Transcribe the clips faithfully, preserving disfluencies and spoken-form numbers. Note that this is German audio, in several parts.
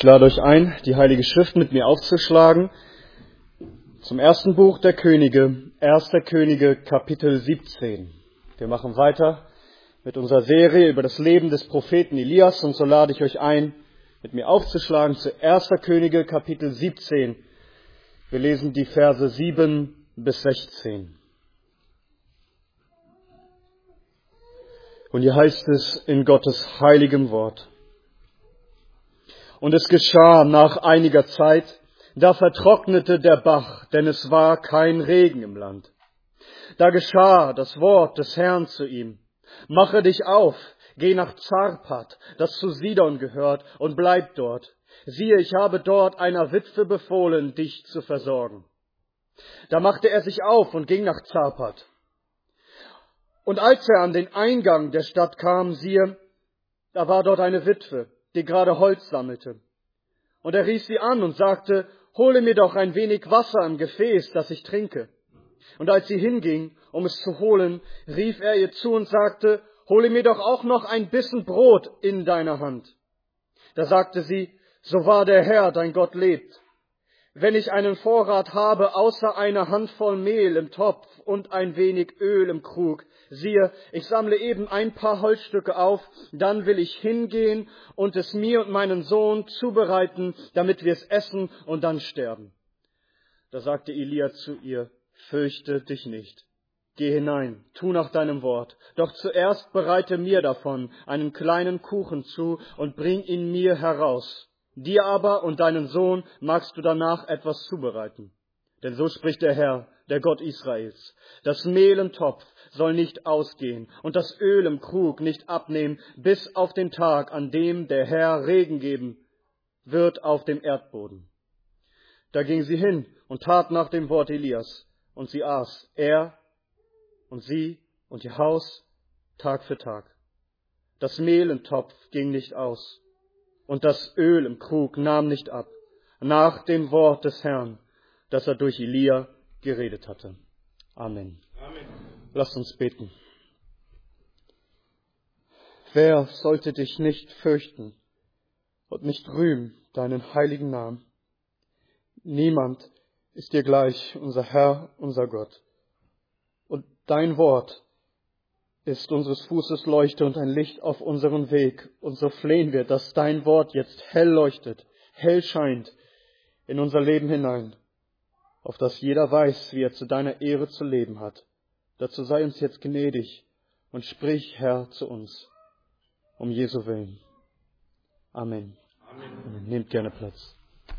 Ich lade euch ein, die Heilige Schrift mit mir aufzuschlagen. Zum ersten Buch der Könige, erster Könige, Kapitel siebzehn. Wir machen weiter mit unserer Serie über das Leben des Propheten Elias und so lade ich euch ein, mit mir aufzuschlagen zu erster Könige, Kapitel siebzehn. Wir lesen die Verse sieben bis sechzehn. Und hier heißt es in Gottes heiligem Wort: Und es geschah nach einiger Zeit, da vertrocknete der Bach, denn es war kein Regen im Land. Da geschah das Wort des Herrn zu ihm: Mache dich auf, geh nach Zarpat, das zu Sidon gehört, und bleib dort. Siehe, ich habe dort einer Witwe befohlen, dich zu versorgen. Da machte er sich auf und ging nach Zarpat. Und als er an den Eingang der Stadt kam, siehe, da war dort eine Witwe, die gerade Holz sammelte. Und er rief sie an und sagte: Hole mir doch ein wenig Wasser im Gefäß, das ich trinke. Und als sie hinging, um es zu holen, rief er ihr zu und sagte: Hole mir doch auch noch ein Bissen Brot in deiner Hand. Da sagte sie: So wahr der Herr, dein Gott, lebt. Wenn ich einen Vorrat habe, außer einer Handvoll Mehl im Topf und ein wenig Öl im Krug, siehe, ich sammle eben ein paar Holzstücke auf, dann will ich hingehen und es mir und meinem Sohn zubereiten, damit wir es essen und dann sterben. Da sagte Elia zu ihr: Fürchte dich nicht. Geh hinein, tu nach deinem Wort. Doch zuerst bereite mir davon einen kleinen Kuchen zu und bring ihn mir heraus. Dir aber und deinen Sohn magst du danach etwas zubereiten. Denn so spricht der Herr, der Gott Israels: Das Mehl im Topf soll nicht ausgehen und das Öl im Krug nicht abnehmen, bis auf den Tag, an dem der Herr Regen geben wird auf dem Erdboden. Da ging sie hin und tat nach dem Wort Elias, und sie aß, er und sie und ihr Haus, Tag für Tag. Das Mehl im Topf ging nicht aus und das Öl im Krug nahm nicht ab, nach dem Wort des Herrn, das er durch Elia geredet hatte. Amen. Amen. Lasst uns beten. Wer sollte dich nicht fürchten und nicht rühmen deinen heiligen Namen? Niemand ist dir gleich, unser Herr, unser Gott. Und dein Wort ist unseres Fußes Leuchte und ein Licht auf unserem Weg. Und so flehen wir, dass dein Wort jetzt hell leuchtet, hell scheint in unser Leben hinein, auf dass jeder weiß, wie er zu deiner Ehre zu leben hat. Dazu sei uns jetzt gnädig und sprich, Herr, zu uns, um Jesu Willen. Amen. Amen. Amen. Nehmt gerne Platz.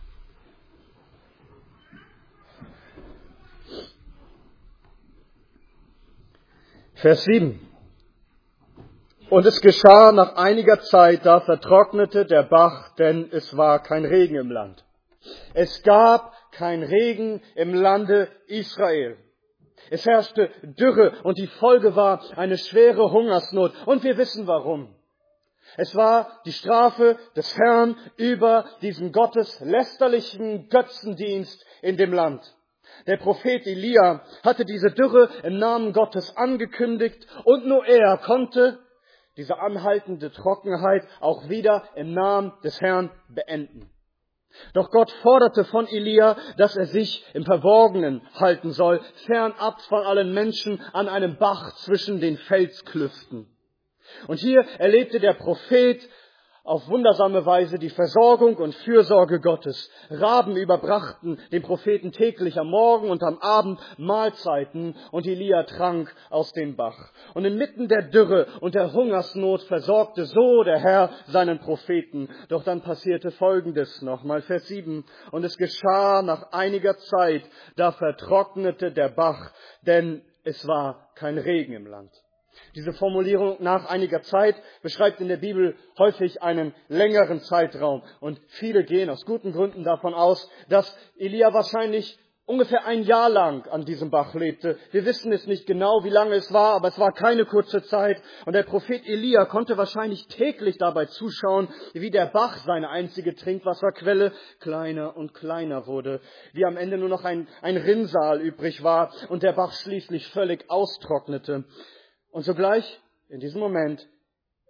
Vers sieben. Und es geschah nach einiger Zeit, da vertrocknete der Bach, denn es war kein Regen im Land. Es gab kein Regen im Lande Israel. Es herrschte Dürre und die Folge war eine schwere Hungersnot. Und wir wissen warum. Es war die Strafe des Herrn über diesen gotteslästerlichen Götzendienst in dem Land. Der Prophet Elia hatte diese Dürre im Namen Gottes angekündigt und nur er konnte diese anhaltende Trockenheit auch wieder im Namen des Herrn beenden. Doch Gott forderte von Elia, dass er sich im Verborgenen halten soll, fernab von allen Menschen an einem Bach zwischen den Felsklüften. Und hier erlebte der Prophet auf wundersame Weise die Versorgung und Fürsorge Gottes. Raben überbrachten dem Propheten täglich am Morgen und am Abend Mahlzeiten und Elia trank aus dem Bach. Und inmitten der Dürre und der Hungersnot versorgte so der Herr seinen Propheten. Doch dann passierte Folgendes nochmal, Vers sieben. Und es geschah nach einiger Zeit, da vertrocknete der Bach, denn es war kein Regen im Land. Diese Formulierung nach einiger Zeit beschreibt in der Bibel häufig einen längeren Zeitraum. Und viele gehen aus guten Gründen davon aus, dass Elia wahrscheinlich ungefähr ein Jahr lang an diesem Bach lebte. Wir wissen es nicht genau, wie lange es war, aber es war keine kurze Zeit. Und der Prophet Elia konnte wahrscheinlich täglich dabei zuschauen, wie der Bach, seine einzige Trinkwasserquelle, kleiner und kleiner wurde. Wie am Ende nur noch ein, ein Rinnsal übrig war und der Bach schließlich völlig austrocknete. Und sogleich, in diesem Moment,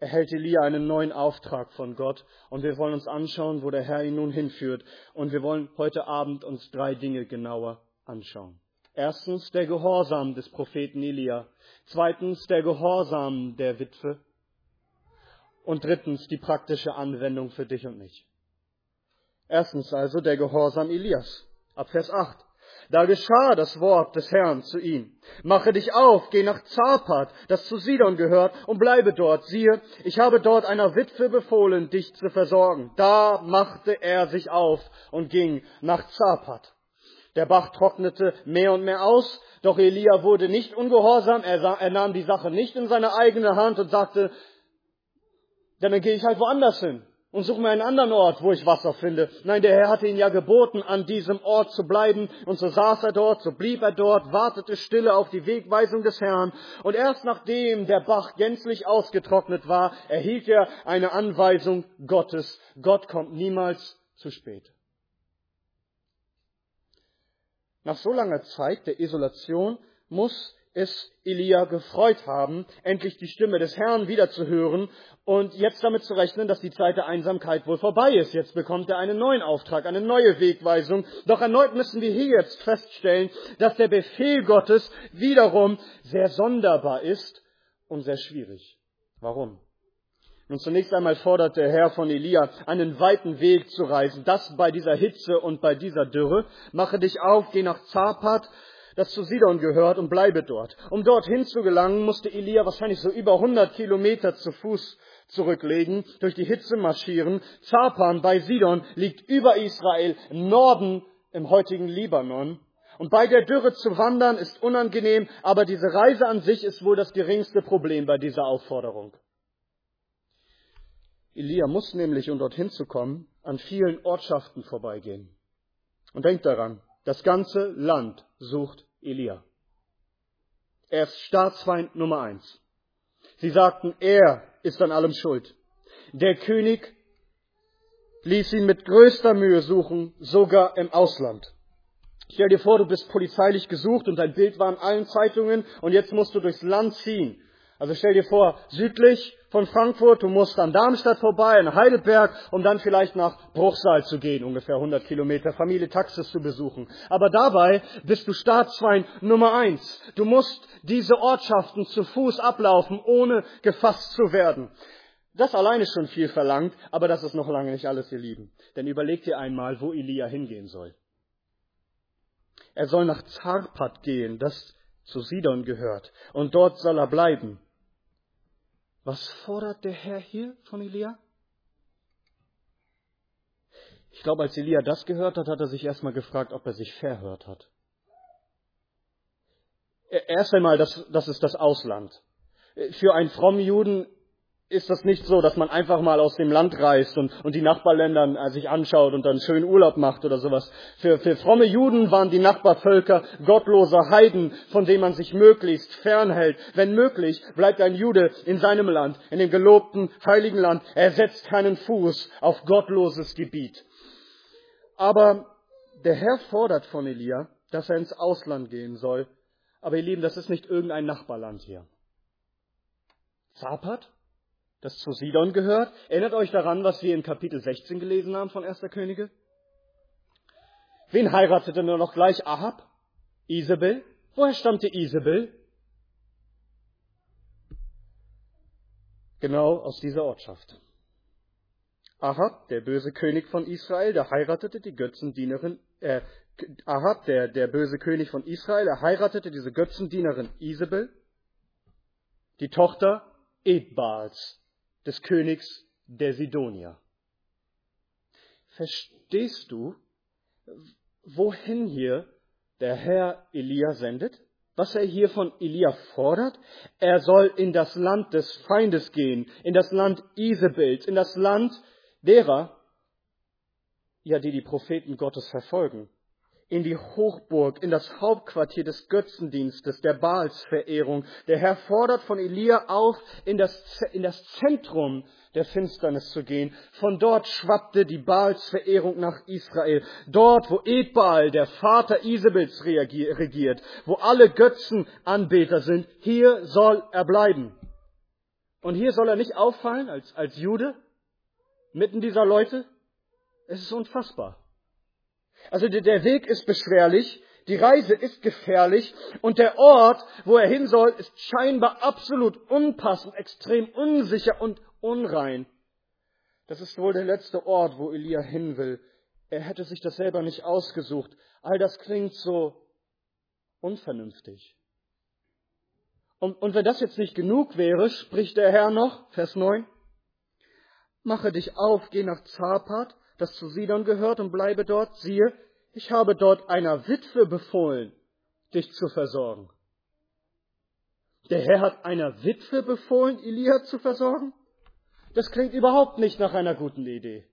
erhält Elia einen neuen Auftrag von Gott und wir wollen uns anschauen, wo der Herr ihn nun hinführt. Und wir wollen heute Abend uns drei Dinge genauer anschauen. Erstens der Gehorsam des Propheten Elia. Zweitens der Gehorsam der Witwe. Und drittens die praktische Anwendung für dich und mich. Erstens also der Gehorsam Elias. Ab Vers acht. Da geschah das Wort des Herrn zu ihm. Mache dich auf, geh nach Zarpat, das zu Sidon gehört, und bleibe dort. Siehe, ich habe dort einer Witwe befohlen, dich zu versorgen. Da machte er sich auf und ging nach Zarpat. Der Bach trocknete mehr und mehr aus, doch Elia wurde nicht ungehorsam. Er, sah, er nahm die Sache nicht in seine eigene Hand und sagte, dann gehe ich halt woanders hin und suche mir einen anderen Ort, wo ich Wasser finde. Nein, der Herr hatte ihn ja geboten, an diesem Ort zu bleiben. Und so saß er dort, so blieb er dort, wartete stille auf die Wegweisung des Herrn. Und erst nachdem der Bach gänzlich ausgetrocknet war, erhielt er eine Anweisung Gottes. Gott kommt niemals zu spät. Nach so langer Zeit der Isolation muss es Elia gefreut haben, endlich die Stimme des Herrn wieder zu hören und jetzt damit zu rechnen, dass die Zeit der Einsamkeit wohl vorbei ist. Jetzt bekommt er einen neuen Auftrag, eine neue Wegweisung. Doch erneut müssen wir hier jetzt feststellen, dass der Befehl Gottes wiederum sehr sonderbar ist und sehr schwierig. Warum? Nun, zunächst einmal fordert der Herr von Elia, einen weiten Weg zu reisen. Das bei dieser Hitze und bei dieser Dürre. Mache dich auf, geh nach Zarpat, das zu Sidon gehört, und bleibe dort. Um dorthin zu gelangen, musste Elia wahrscheinlich so über hundert Kilometer zu Fuß zurücklegen, durch die Hitze marschieren. Zarpan bei Sidon liegt über Israel im Norden im heutigen Libanon. Und bei der Dürre zu wandern ist unangenehm, aber diese Reise an sich ist wohl das geringste Problem bei dieser Aufforderung. Elia muss nämlich, um dorthin zu kommen, an vielen Ortschaften vorbeigehen. Und denkt daran, das ganze Land sucht Elia. Er ist Staatsfeind Nummer eins. Sie sagten, er ist an allem schuld. Der König ließ ihn mit größter Mühe suchen, sogar im Ausland. Stell dir vor, du bist polizeilich gesucht und dein Bild war in allen Zeitungen und jetzt musst du durchs Land ziehen. Also stell dir vor, südlich von Frankfurt, du musst an Darmstadt vorbei, in Heidelberg, um dann vielleicht nach Bruchsal zu gehen, ungefähr hundert Kilometer, Familie Taxis zu besuchen. Aber dabei bist du Staatsfeind Nummer eins. Du musst diese Ortschaften zu Fuß ablaufen, ohne gefasst zu werden. Das allein ist schon viel verlangt, aber das ist noch lange nicht alles, ihr Lieben. Denn überleg dir einmal, wo Elia hingehen soll. Er soll nach Zarpat gehen, das zu Sidon gehört, und dort soll er bleiben. Was fordert der Herr hier von Elia? Ich glaube, als Elia das gehört hat, hat er sich erstmal gefragt, ob er sich verhört hat. Erst einmal, das, das ist das Ausland. Für einen frommen Juden ist das nicht so, dass man einfach mal aus dem Land reist und, und die Nachbarländer sich anschaut und dann schön Urlaub macht oder sowas. Für, für fromme Juden waren die Nachbarvölker gottlose Heiden, von denen man sich möglichst fernhält. Wenn möglich, bleibt ein Jude in seinem Land, in dem gelobten heiligen Land. Er setzt keinen Fuß auf gottloses Gebiet. Aber der Herr fordert von Elia, dass er ins Ausland gehen soll. Aber ihr Lieben, das ist nicht irgendein Nachbarland hier. Zarpat, das zu Sidon gehört. Erinnert euch daran, was wir in Kapitel sechzehn gelesen haben von erster Könige? Wen heiratete nur noch gleich Ahab? Isabel. Woher stammte Isabel? Genau aus dieser Ortschaft. Ahab, der böse König von Israel, der heiratete die Götzendienerin, äh, Ahab, der, der böse König von Israel, er heiratete diese Götzendienerin Isabel, die Tochter Ethbaals, des Königs der Sidonier. Verstehst du, wohin hier der Herr Elia sendet? Was er hier von Elia fordert? Er soll in das Land des Feindes gehen, in das Land Isabels, in das Land derer, ja, die die Propheten Gottes verfolgen. In die Hochburg, in das Hauptquartier des Götzendienstes, der Baalsverehrung. Der Herr fordert von Elia auf, in das, in das Zentrum der Finsternis zu gehen. Von dort schwappte die Baalsverehrung nach Israel. Dort, wo Ethbaal, der Vater Isabels, regiert, wo alle Götzenanbeter sind, hier soll er bleiben. Und hier soll er nicht auffallen als, als Jude, mitten dieser Leute. Es ist unfassbar. Also der, der Weg ist beschwerlich, die Reise ist gefährlich und der Ort, wo er hin soll, ist scheinbar absolut unpassend, extrem unsicher und unrein. Das ist wohl der letzte Ort, wo Elia hin will. Er hätte sich das selber nicht ausgesucht. All das klingt so unvernünftig. Und, und wenn das jetzt nicht genug wäre, spricht der Herr noch, Vers neun, mache dich auf, geh nach Zapat, das zu Sidon gehört, und bleibe dort. Siehe, ich habe dort einer Witwe befohlen, dich zu versorgen. Der Herr hat einer Witwe befohlen, Elia zu versorgen? Das klingt überhaupt nicht nach einer guten Idee.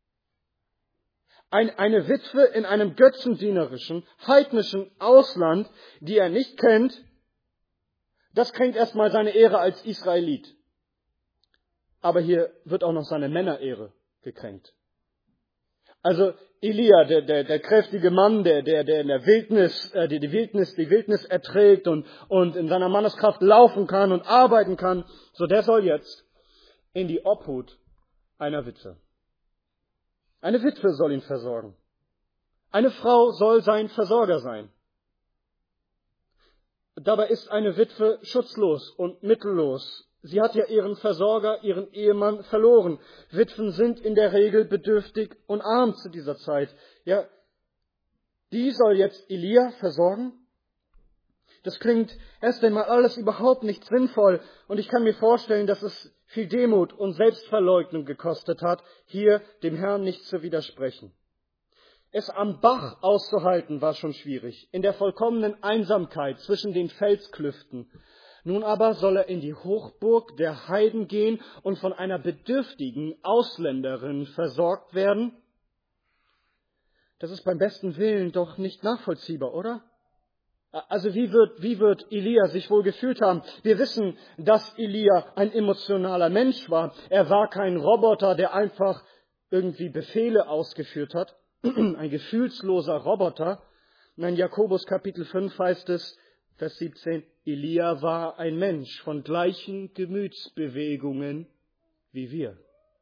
Ein, eine Witwe in einem götzendienerischen, heidnischen Ausland, die er nicht kennt, das kränkt erstmal seine Ehre als Israelit. Aber hier wird auch noch seine Männerehre gekränkt. Also Elia, der, der, der kräftige Mann, der, der, der in der Wildnis, äh, die, die Wildnis, die Wildnis erträgt und, und in seiner Manneskraft laufen kann und arbeiten kann, so der soll jetzt in die Obhut einer Witwe. Eine Witwe soll ihn versorgen. Eine Frau soll sein Versorger sein. Dabei ist eine Witwe schutzlos und mittellos. Sie hat ja ihren Versorger, ihren Ehemann verloren. Witwen sind in der Regel bedürftig und arm zu dieser Zeit. Ja, die soll jetzt Elia versorgen? Das klingt erst einmal alles überhaupt nicht sinnvoll. Und ich kann mir vorstellen, dass es viel Demut und Selbstverleugnung gekostet hat, hier dem Herrn nicht zu widersprechen. Es am Bach auszuhalten war schon schwierig, in der vollkommenen Einsamkeit zwischen den Felsklüften. Nun aber soll er in die Hochburg der Heiden gehen und von einer bedürftigen Ausländerin versorgt werden? Das ist beim besten Willen doch nicht nachvollziehbar, oder? Also wie wird, wie wird Elia sich wohl gefühlt haben? Wir wissen, dass Elia ein emotionaler Mensch war. Er war kein Roboter, der einfach irgendwie Befehle ausgeführt hat. Ein gefühlsloser Roboter. In Jakobus Kapitel fünf heißt es, Vers siebzehn, Elia war ein Mensch von gleichen Gemütsbewegungen wie wir.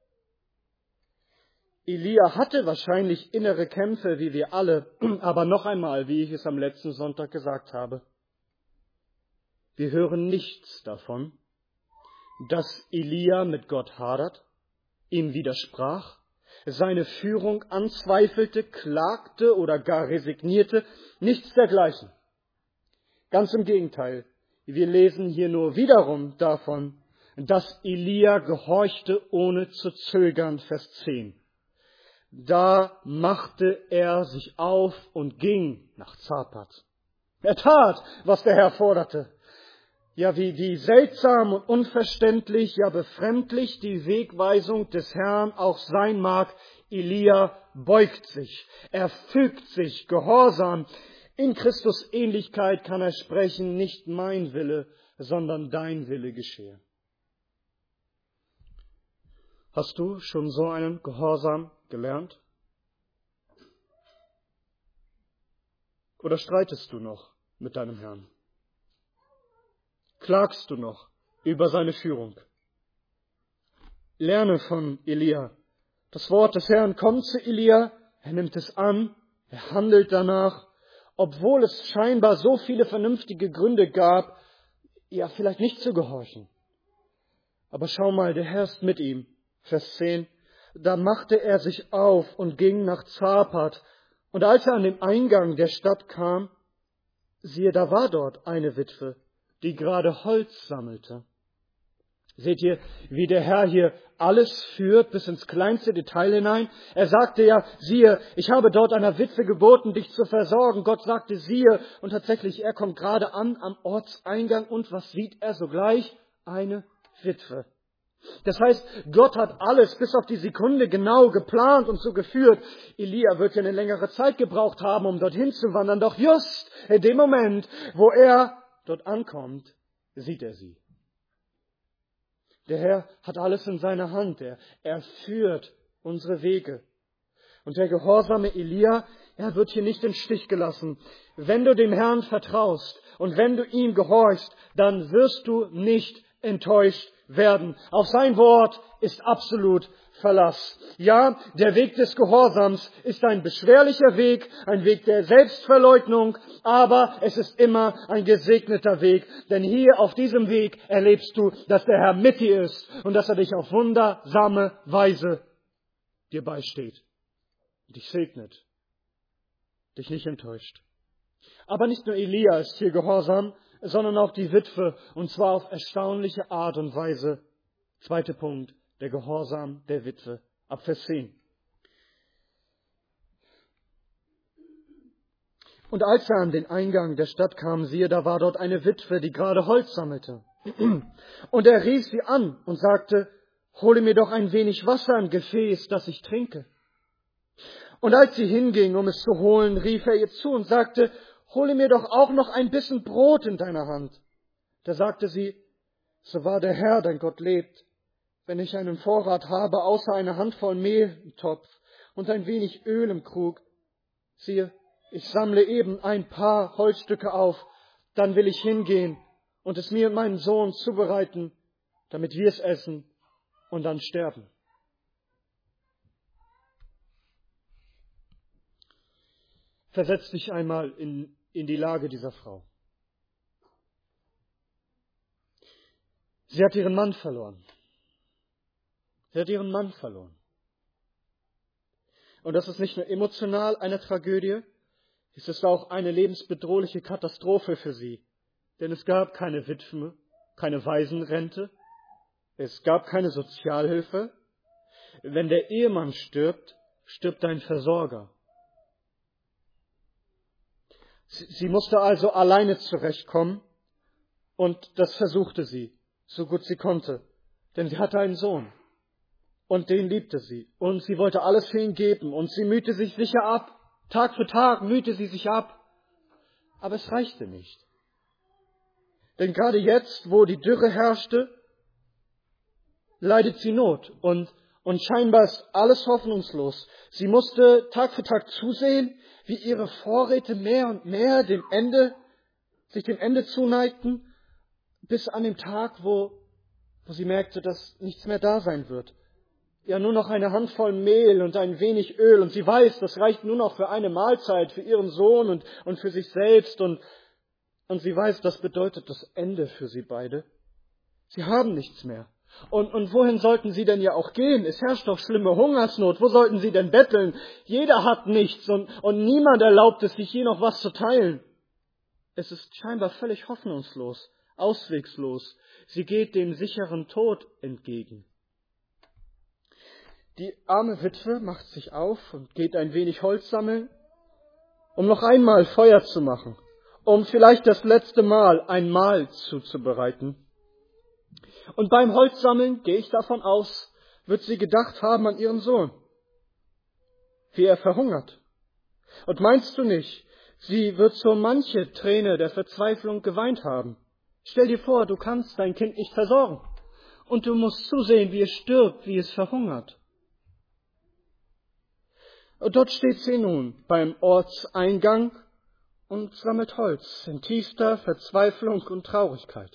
Elia hatte wahrscheinlich innere Kämpfe, wie wir alle, aber noch einmal, wie ich es am letzten Sonntag gesagt habe, wir hören nichts davon, dass Elia mit Gott hadert, ihm widersprach, seine Führung anzweifelte, klagte oder gar resignierte, nichts dergleichen. Ganz im Gegenteil, wir lesen hier nur wiederum davon, dass Elia gehorchte ohne zu zögern, Vers zehn. Da machte er sich auf und ging nach Zapat. Er tat, was der Herr forderte. Ja, wie, wie seltsam und unverständlich, ja befremdlich die Wegweisung des Herrn auch sein mag, Elia beugt sich, er fügt sich gehorsam. In Christus Ähnlichkeit kann er sprechen, nicht mein Wille, sondern dein Wille geschehe. Hast du schon so einen Gehorsam gelernt? Oder streitest du noch mit deinem Herrn? Klagst du noch über seine Führung? Lerne von Elia. Das Wort des Herrn kommt zu Elia, er nimmt es an, er handelt danach, obwohl es scheinbar so viele vernünftige Gründe gab, ja vielleicht nicht zu gehorchen. Aber schau mal, der Herr ist mit ihm. Vers zehn. Da machte er sich auf und ging nach Zapat. Und als er an den Eingang der Stadt kam, siehe, da war dort eine Witwe, die gerade Holz sammelte. Seht ihr, wie der Herr hier alles führt, bis ins kleinste Detail hinein? Er sagte ja, siehe, ich habe dort einer Witwe geboten, dich zu versorgen. Gott sagte, siehe, und tatsächlich, er kommt gerade an am Ortseingang und was sieht er sogleich? Eine Witwe. Das heißt, Gott hat alles bis auf die Sekunde genau geplant und so geführt. Elia wird ja eine längere Zeit gebraucht haben, um dorthin zu wandern. Doch just in dem Moment, wo er dort ankommt, sieht er sie. Der Herr hat alles in seiner Hand. Er, er führt unsere Wege. Und der gehorsame Elia, er wird hier nicht im Stich gelassen. Wenn du dem Herrn vertraust und wenn du ihm gehorchst, dann wirst du nicht enttäuscht werden. Auf sein Wort ist absolut Verlass. Ja, der Weg des Gehorsams ist ein beschwerlicher Weg, ein Weg der Selbstverleugnung, aber es ist immer ein gesegneter Weg. Denn hier auf diesem Weg erlebst du, dass der Herr mit dir ist und dass er dich auf wundersame Weise dir beisteht, dich segnet, dich nicht enttäuscht. Aber nicht nur Elia ist hier gehorsam, sondern auch die Witwe, und zwar auf erstaunliche Art und Weise. Zweiter Punkt, der Gehorsam der Witwe, ab Vers zehn. Und als er an den Eingang der Stadt kam, siehe, da war dort eine Witwe, die gerade Holz sammelte. Und er rief sie an und sagte, hole mir doch ein wenig Wasser im Gefäß, dass ich trinke. Und als sie hinging, um es zu holen, rief er ihr zu und sagte, hole mir doch auch noch ein bisschen Brot in deiner Hand. Da sagte sie, so wahr der Herr, dein Gott lebt, wenn ich einen Vorrat habe, außer eine Handvoll Mehl im Topf und ein wenig Öl im Krug, siehe, ich sammle eben ein paar Holzstücke auf, dann will ich hingehen und es mir und meinem Sohn zubereiten, damit wir es essen und dann sterben. Versetz dich einmal in, in die Lage dieser Frau. Sie hat ihren Mann verloren. Sie hat ihren Mann verloren. Und das ist nicht nur emotional eine Tragödie, es ist auch eine lebensbedrohliche Katastrophe für sie. Denn es gab keine Witwe, keine Waisenrente, es gab keine Sozialhilfe. Wenn der Ehemann stirbt, stirbt dein Versorger. Sie musste also alleine zurechtkommen und das versuchte sie, so gut sie konnte. Denn sie hatte einen Sohn und den liebte sie und sie wollte alles für ihn geben und sie mühte sich sicher ab. Tag für Tag mühte sie sich ab. Aber es reichte nicht. Denn gerade jetzt, wo die Dürre herrschte, leidet sie Not und, und scheinbar ist alles hoffnungslos. Sie musste Tag für Tag zusehen, wie ihre Vorräte mehr und mehr dem Ende, sich dem Ende zuneigten, bis an den Tag, wo, wo sie merkte, dass nichts mehr da sein wird. Ja, nur noch eine Handvoll Mehl und ein wenig Öl. Und sie weiß, das reicht nur noch für eine Mahlzeit, für ihren Sohn und, und für sich selbst. Und, und sie weiß, das bedeutet das Ende für sie beide. Sie haben nichts mehr. Und, und wohin sollten sie denn ja auch gehen? Es herrscht doch schlimme Hungersnot. Wo sollten sie denn betteln? Jeder hat nichts und, und niemand erlaubt es, sich je noch was zu teilen. Es ist scheinbar völlig hoffnungslos, auswegslos. Sie geht dem sicheren Tod entgegen. Die arme Witwe macht sich auf und geht ein wenig Holz sammeln, um noch einmal Feuer zu machen, um vielleicht das letzte Mal ein Mahl zuzubereiten. Und beim Holzsammeln, gehe ich davon aus, wird sie gedacht haben an ihren Sohn, wie er verhungert. Und meinst du nicht, sie wird so manche Träne der Verzweiflung geweint haben? Stell dir vor, du kannst dein Kind nicht versorgen und du musst zusehen, wie es stirbt, wie es verhungert. Und dort steht sie nun beim Ortseingang und sammelt Holz in tiefster Verzweiflung und Traurigkeit.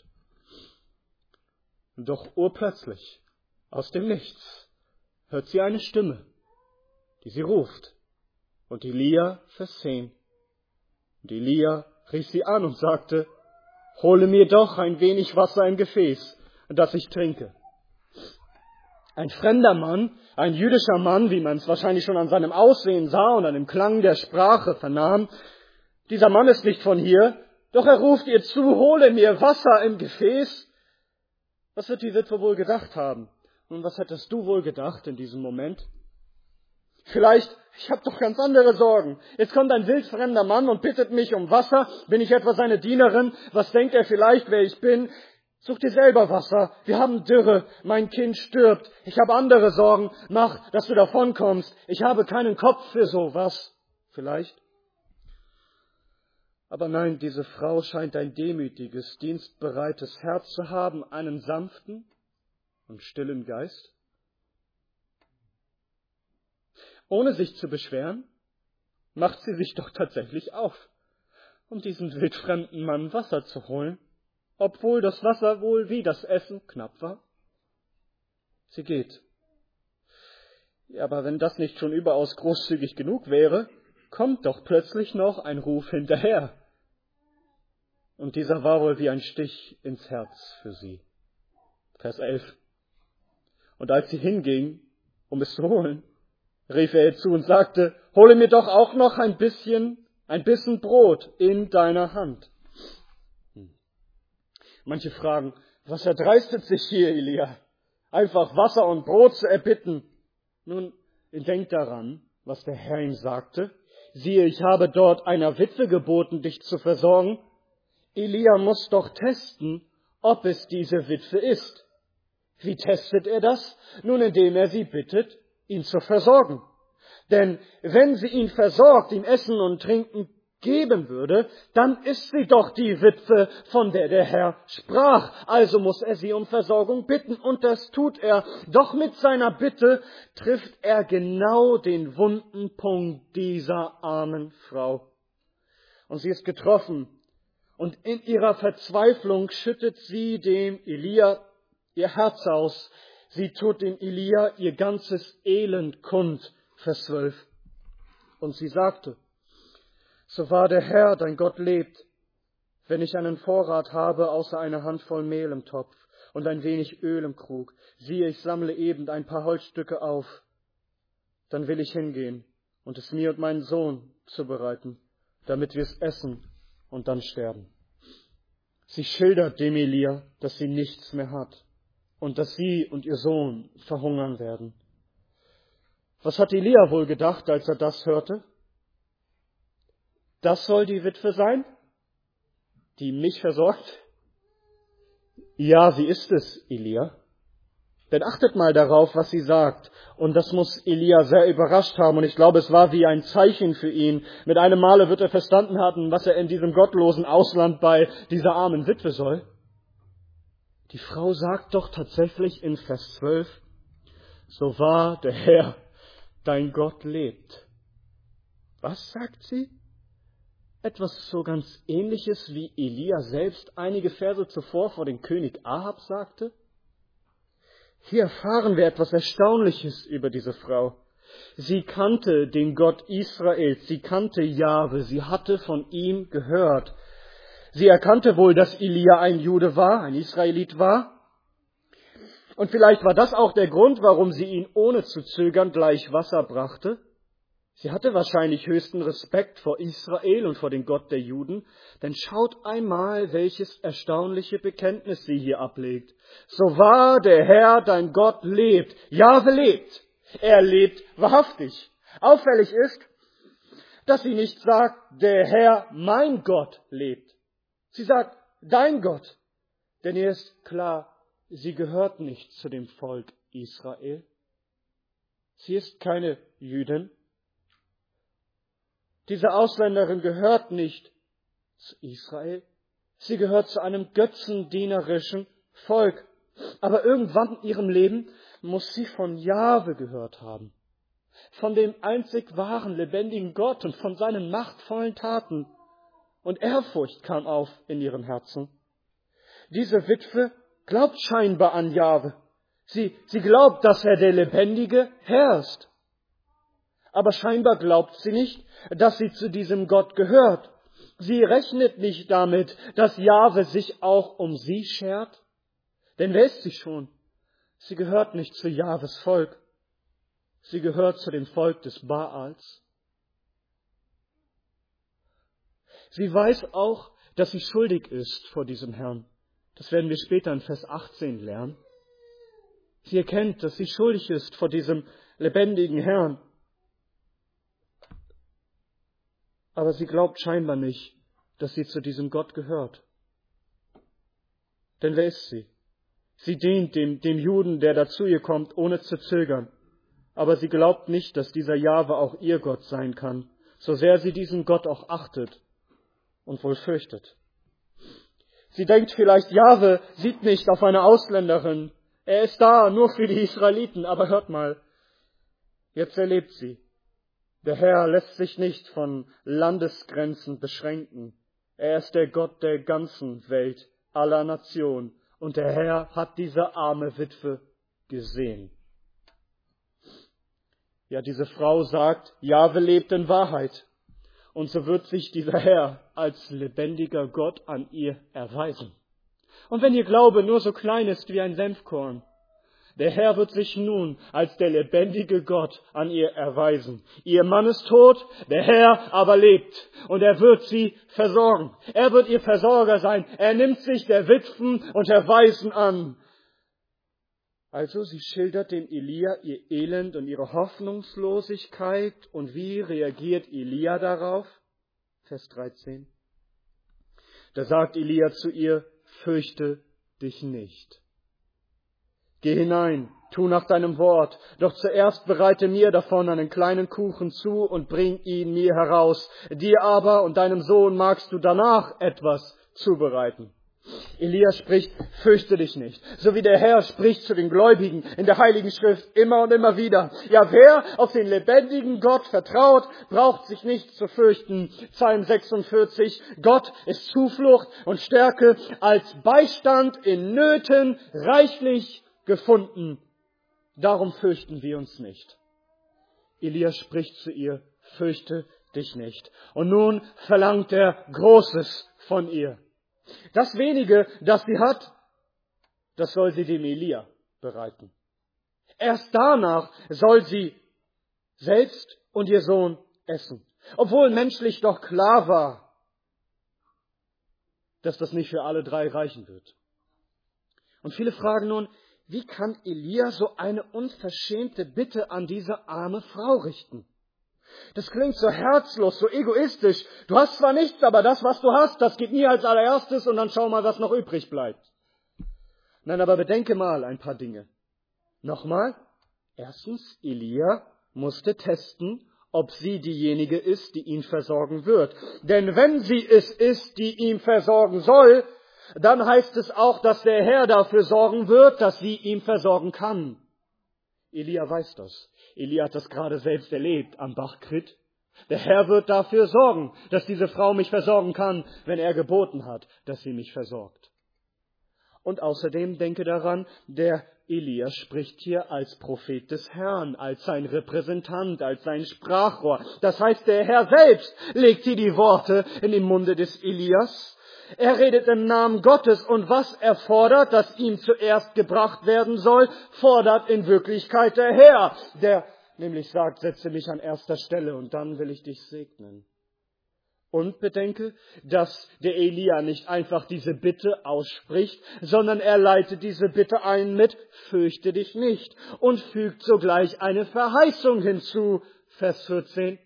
Doch urplötzlich, aus dem Nichts, hört sie eine Stimme, die sie ruft. Und Elia, Vers zehn. Und Elia rief sie an und sagte, hole mir doch ein wenig Wasser im Gefäß, dass ich trinke. Ein fremder Mann, ein jüdischer Mann, wie man es wahrscheinlich schon an seinem Aussehen sah und an dem Klang der Sprache vernahm. Dieser Mann ist nicht von hier, doch er ruft ihr zu, hole mir Wasser im Gefäß. Was wird die Witwe wohl gedacht haben? Und was hättest du wohl gedacht in diesem Moment? Vielleicht, ich habe doch ganz andere Sorgen. Jetzt kommt ein wildfremder Mann und bittet mich um Wasser. Bin ich etwa seine Dienerin? Was denkt er vielleicht, wer ich bin? Such dir selber Wasser. Wir haben Dürre. Mein Kind stirbt. Ich habe andere Sorgen. Mach, dass du davonkommst. Ich habe keinen Kopf für sowas. Vielleicht. Aber nein, diese Frau scheint ein demütiges, dienstbereites Herz zu haben, einen sanften und stillen Geist. Ohne sich zu beschweren, macht sie sich doch tatsächlich auf, um diesem wildfremden Mann Wasser zu holen, obwohl das Wasser wohl wie das Essen knapp war. Sie geht. Ja, aber wenn das nicht schon überaus großzügig genug wäre, kommt doch plötzlich noch ein Ruf hinterher. Und dieser war wohl wie ein Stich ins Herz für sie. Vers elf. Und als sie hinging, um es zu holen, rief er ihr zu und sagte, hole mir doch auch noch ein bisschen, ein Bissen Brot in deiner Hand. Hm. Manche fragen, was erdreistet sich hier, Elia? Einfach Wasser und Brot zu erbitten. Nun, denkt daran, was der Herr ihm sagte. Siehe, ich habe dort einer Witwe geboten, dich zu versorgen. Elia muss doch testen, ob es diese Witwe ist. Wie testet er das? Nun, indem er sie bittet, ihn zu versorgen. Denn wenn sie ihn versorgt, ihm Essen und Trinken geben würde, dann ist sie doch die Witwe, von der der Herr sprach. Also muss er sie um Versorgung bitten, und das tut er. Doch mit seiner Bitte trifft er genau den wunden Punkt dieser armen Frau. Und sie ist getroffen. Und in ihrer Verzweiflung schüttet sie dem Elia ihr Herz aus. Sie tut dem Elia ihr ganzes Elend kund. Vers zwölf. Und sie sagte, so wahr der Herr, dein Gott, lebt, wenn ich einen Vorrat habe, außer einer Handvoll Mehl im Topf und ein wenig Öl im Krug, siehe, ich sammle eben ein paar Holzstücke auf, dann will ich hingehen und es mir und meinen Sohn zubereiten, damit wir es essen und dann sterben. Sie schildert dem Elia, dass sie nichts mehr hat und dass sie und ihr Sohn verhungern werden. Was hat Elia wohl gedacht, als er das hörte? Das soll die Witwe sein, die mich versorgt? Ja, sie ist es, Elia. Denn achtet mal darauf, was sie sagt. Und das muss Elia sehr überrascht haben. Und ich glaube, es war wie ein Zeichen für ihn. Mit einem Male wird er verstanden haben, was er in diesem gottlosen Ausland bei dieser armen Witwe soll. Die Frau sagt doch tatsächlich in Vers zwölf, so wahr der Herr, dein Gott lebt. Was sagt sie? Etwas so ganz Ähnliches, wie Elia selbst einige Verse zuvor vor dem König Ahab sagte? Hier erfahren wir etwas Erstaunliches über diese Frau. Sie kannte den Gott Israels, sie kannte Jahwe, sie hatte von ihm gehört. Sie erkannte wohl, dass Elia ein Jude war, ein Israelit war. Und vielleicht war das auch der Grund, warum sie ihn ohne zu zögern gleich Wasser brachte. Sie hatte wahrscheinlich höchsten Respekt vor Israel und vor dem Gott der Juden, denn schaut einmal, welches erstaunliche Bekenntnis sie hier ablegt. So wahr der Herr, dein Gott, lebt. Jahwe lebt. Er lebt wahrhaftig. Auffällig ist, dass sie nicht sagt, der Herr, mein Gott, lebt. Sie sagt, dein Gott. Denn ihr ist klar, sie gehört nicht zu dem Volk Israel. Sie ist keine Jüdin. Diese Ausländerin gehört nicht zu Israel. Sie gehört zu einem götzendienerischen Volk. Aber irgendwann in ihrem Leben muss sie von Jahwe gehört haben. Von dem einzig wahren, lebendigen Gott und von seinen machtvollen Taten. Und Ehrfurcht kam auf in ihrem Herzen. Diese Witwe glaubt scheinbar an Jahwe. Sie, sie glaubt, dass er der lebendige Herr ist. Aber scheinbar glaubt sie nicht, dass sie zu diesem Gott gehört. Sie rechnet nicht damit, dass Jahwe sich auch um sie schert. Denn wer ist sie schon? Sie gehört nicht zu Jahwes Volk. Sie gehört zu dem Volk des Baals. Sie weiß auch, dass sie schuldig ist vor diesem Herrn. Das werden wir später in Vers achtzehn lernen. Sie erkennt, dass sie schuldig ist vor diesem lebendigen Herrn. Aber sie glaubt scheinbar nicht, dass sie zu diesem Gott gehört. Denn wer ist sie? Sie dient dem, dem Juden, der da zu ihr kommt, ohne zu zögern. Aber sie glaubt nicht, dass dieser Jahwe auch ihr Gott sein kann, so sehr sie diesen Gott auch achtet und wohl fürchtet. Sie denkt vielleicht, Jahwe sieht nicht auf eine Ausländerin. Er ist da, nur für die Israeliten. Aber hört mal, jetzt erlebt sie. Der Herr lässt sich nicht von Landesgrenzen beschränken. Er ist der Gott der ganzen Welt, aller Nationen. Und der Herr hat diese arme Witwe gesehen. Ja, diese Frau sagt, Jahwe lebt in Wahrheit. Und so wird sich dieser Herr als lebendiger Gott an ihr erweisen. Und wenn ihr Glaube nur so klein ist wie ein Senfkorn, der Herr wird sich nun als der lebendige Gott an ihr erweisen. Ihr Mann ist tot, der Herr aber lebt und er wird sie versorgen. Er wird ihr Versorger sein. Er nimmt sich der Witwen und der Waisen an. Also sie schildert dem Elia ihr Elend und ihre Hoffnungslosigkeit. Und wie reagiert Elia darauf? Vers dreizehn. Da sagt Elia zu ihr, fürchte dich nicht. Geh hinein, tu nach deinem Wort, doch zuerst bereite mir davon einen kleinen Kuchen zu und bring ihn mir heraus. Dir aber und deinem Sohn magst du danach etwas zubereiten. Elia spricht, fürchte dich nicht. So wie der Herr spricht zu den Gläubigen in der Heiligen Schrift immer und immer wieder. Ja, wer auf den lebendigen Gott vertraut, braucht sich nicht zu fürchten. Psalm sechsundvierzig, Gott ist Zuflucht und Stärke, als Beistand in Nöten reichlich gefunden. Darum fürchten wir uns nicht. Elia spricht zu ihr, fürchte dich nicht. Und nun verlangt er Großes von ihr. Das wenige, das sie hat, das soll sie dem Elia bereiten. Erst danach soll sie selbst und ihr Sohn essen. Obwohl menschlich doch klar war, dass das nicht für alle drei reichen wird. Und viele fragen nun, wie kann Elia so eine unverschämte Bitte an diese arme Frau richten? Das klingt so herzlos, so egoistisch. Du hast zwar nichts, aber das, was du hast, das geht mir als allererstes und dann schau mal, was noch übrig bleibt. Nein, aber bedenke mal ein paar Dinge. Nochmal. Erstens, Elia musste testen, ob sie diejenige ist, die ihn versorgen wird. Denn wenn sie es ist, die ihn versorgen soll, dann heißt es auch, dass der Herr dafür sorgen wird, dass sie ihm versorgen kann. Elia weiß das. Elia hat das gerade selbst erlebt am Bach Krit. Der Herr wird dafür sorgen, dass diese Frau mich versorgen kann, wenn er geboten hat, dass sie mich versorgt. Und außerdem denke daran, der Elia spricht hier als Prophet des Herrn, als sein Repräsentant, als sein Sprachrohr. Das heißt, der Herr selbst legt hier die Worte in den Munde des Elias. Er redet im Namen Gottes und was er fordert, das ihm zuerst gebracht werden soll, fordert in Wirklichkeit der Herr, der nämlich sagt, setze mich an erster Stelle und dann will ich dich segnen. Und bedenke, dass der Elia nicht einfach diese Bitte ausspricht, sondern er leitet diese Bitte ein mit, fürchte dich nicht, und fügt sogleich eine Verheißung hinzu, Vers vierzehn.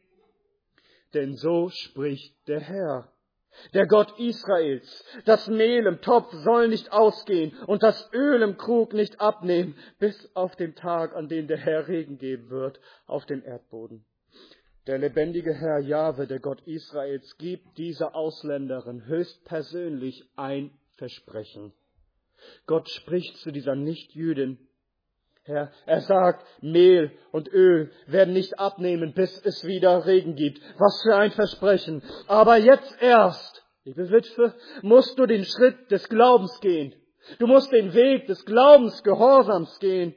Denn so spricht der Herr. Der Gott Israels, das Mehl im Topf soll nicht ausgehen und das Öl im Krug nicht abnehmen, bis auf den Tag, an dem der Herr Regen geben wird auf den Erdboden. Der lebendige Herr Jahwe, der Gott Israels, gibt dieser Ausländerin höchstpersönlich ein Versprechen. Gott spricht zu dieser Nichtjüdin. Herr, er sagt, Mehl und Öl werden nicht abnehmen, bis es wieder Regen gibt. Was für ein Versprechen. Aber jetzt erst, liebe Witwe, musst du den Schritt des Glaubens gehen. Du musst den Weg des Glaubensgehorsams gehen.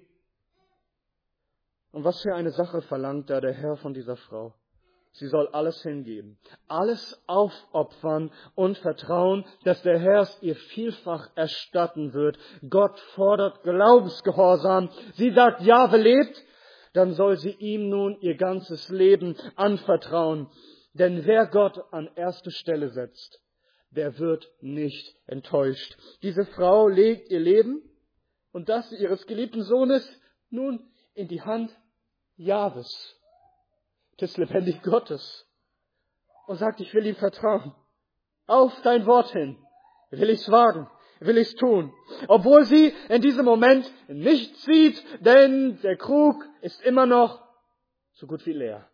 Und was für eine Sache verlangt da der Herr von dieser Frau? Sie soll alles hingeben, alles aufopfern und vertrauen, dass der Herr es ihr vielfach erstatten wird. Gott fordert Glaubensgehorsam. Sie sagt, Jahwe lebt, dann soll sie ihm nun ihr ganzes Leben anvertrauen. Denn wer Gott an erste Stelle setzt, der wird nicht enttäuscht. Diese Frau legt ihr Leben und das ihres geliebten Sohnes nun in die Hand Jahwes, des lebendigen Gottes, und sagt, ich will ihm vertrauen. Auf dein Wort hin will ich's wagen, will ich's tun. Obwohl sie in diesem Moment nichts sieht, denn der Krug ist immer noch so gut wie leer.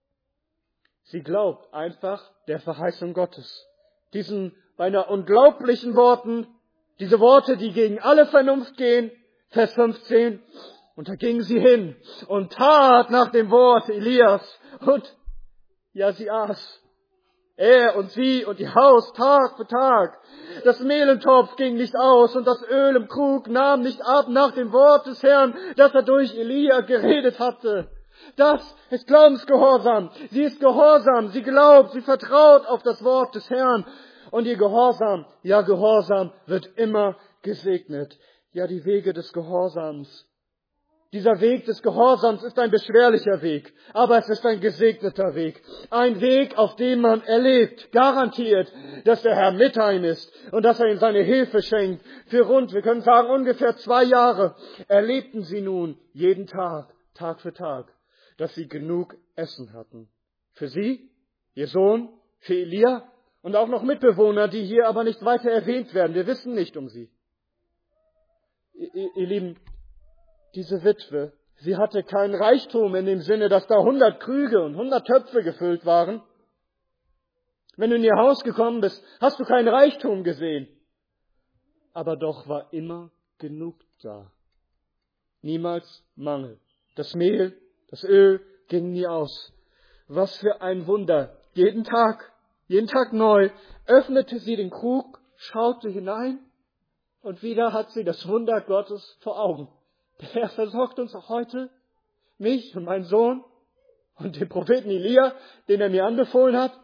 Sie glaubt einfach der Verheißung Gottes. Diesen beinahe unglaublichen Worten, diese Worte, die gegen alle Vernunft gehen, Vers fünfzehn. Und da ging sie hin und tat nach dem Wort Elias. Und ja, sie aß Er und sie und ihr Haus Tag für Tag. Das Mehl im Topf ging nicht aus und das Öl im Krug nahm nicht ab nach dem Wort des Herrn, das er durch Elia geredet hatte. Das ist Glaubensgehorsam. Sie ist gehorsam, sie glaubt, sie vertraut auf das Wort des Herrn. Und ihr Gehorsam, ja Gehorsam, wird immer gesegnet. Ja, die Wege des Gehorsams. Dieser Weg des Gehorsams ist ein beschwerlicher Weg, aber es ist ein gesegneter Weg. Ein Weg, auf dem man erlebt, garantiert, dass der Herr mit einem ist und dass er ihm seine Hilfe schenkt. Für rund, wir können sagen, ungefähr zwei Jahre erlebten sie nun jeden Tag, Tag für Tag, dass sie genug Essen hatten. Für sie, ihr Sohn, für Elia und auch noch Mitbewohner, die hier aber nicht weiter erwähnt werden. Wir wissen nicht um sie. Ihr, ihr Lieben, diese Witwe, sie hatte kein Reichtum in dem Sinne, dass da hundert Krüge und hundert Töpfe gefüllt waren. Wenn du in ihr Haus gekommen bist, hast du kein Reichtum gesehen. Aber doch war immer genug da. Niemals Mangel. Das Mehl, das Öl ging nie aus. Was für ein Wunder. Jeden Tag, jeden Tag neu, öffnete sie den Krug, schaute hinein und wieder hat sie das Wunder Gottes vor Augen. Der Herr versorgt uns auch heute, mich und meinen Sohn und den Propheten Elia, den er mir anbefohlen hat.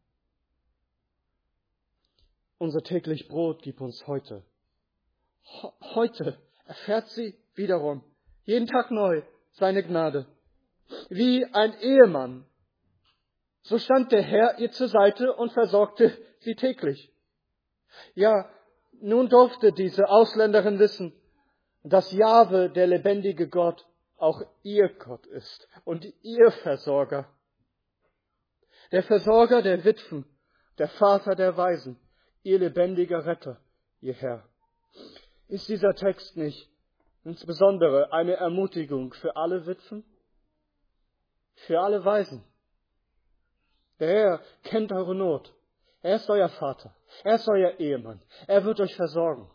Unser täglich Brot gib uns heute. Heute erfährt sie wiederum, jeden Tag neu, seine Gnade. Wie ein Ehemann. So stand der Herr ihr zur Seite und versorgte sie täglich. Ja, nun durfte diese Ausländerin wissen, dass Jahwe, der lebendige Gott, auch ihr Gott ist und ihr Versorger. Der Versorger der Witwen, der Vater der Waisen, ihr lebendiger Retter, ihr Herr. Ist dieser Text nicht insbesondere eine Ermutigung für alle Witwen? Für alle Waisen? Der Herr kennt eure Not. Er ist euer Vater. Er ist euer Ehemann. Er wird euch versorgen.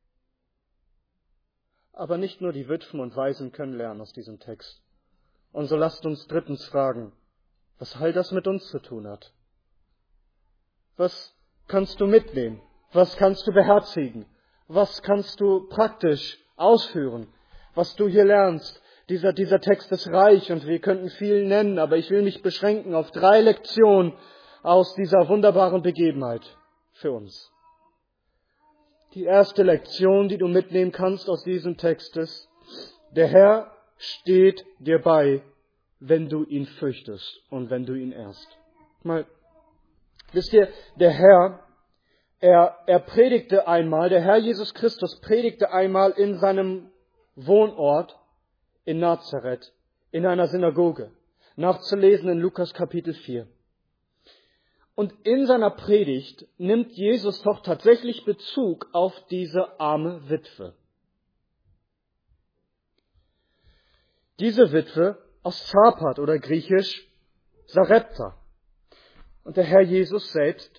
Aber nicht nur die Witwen und Waisen können lernen aus diesem Text. Und so lasst uns drittens fragen, was all das mit uns zu tun hat. Was kannst du mitnehmen? Was kannst du beherzigen? Was kannst du praktisch ausführen? Was du hier lernst? Dieser, dieser Text ist reich und wir könnten viel nennen, aber ich will mich beschränken auf drei Lektionen aus dieser wunderbaren Begebenheit für uns. Die erste Lektion, die du mitnehmen kannst aus diesem Text ist, der Herr steht dir bei, wenn du ihn fürchtest und wenn du ihn ehrst. Mal, wisst ihr, der Herr, er, er predigte einmal, der Herr Jesus Christus predigte einmal in seinem Wohnort in Nazareth, in einer Synagoge, nachzulesen in Lukas Kapitel vier. Und in seiner Predigt nimmt Jesus doch tatsächlich Bezug auf diese arme Witwe. Diese Witwe aus Zapat oder griechisch Sarepta. Und der Herr Jesus selbst,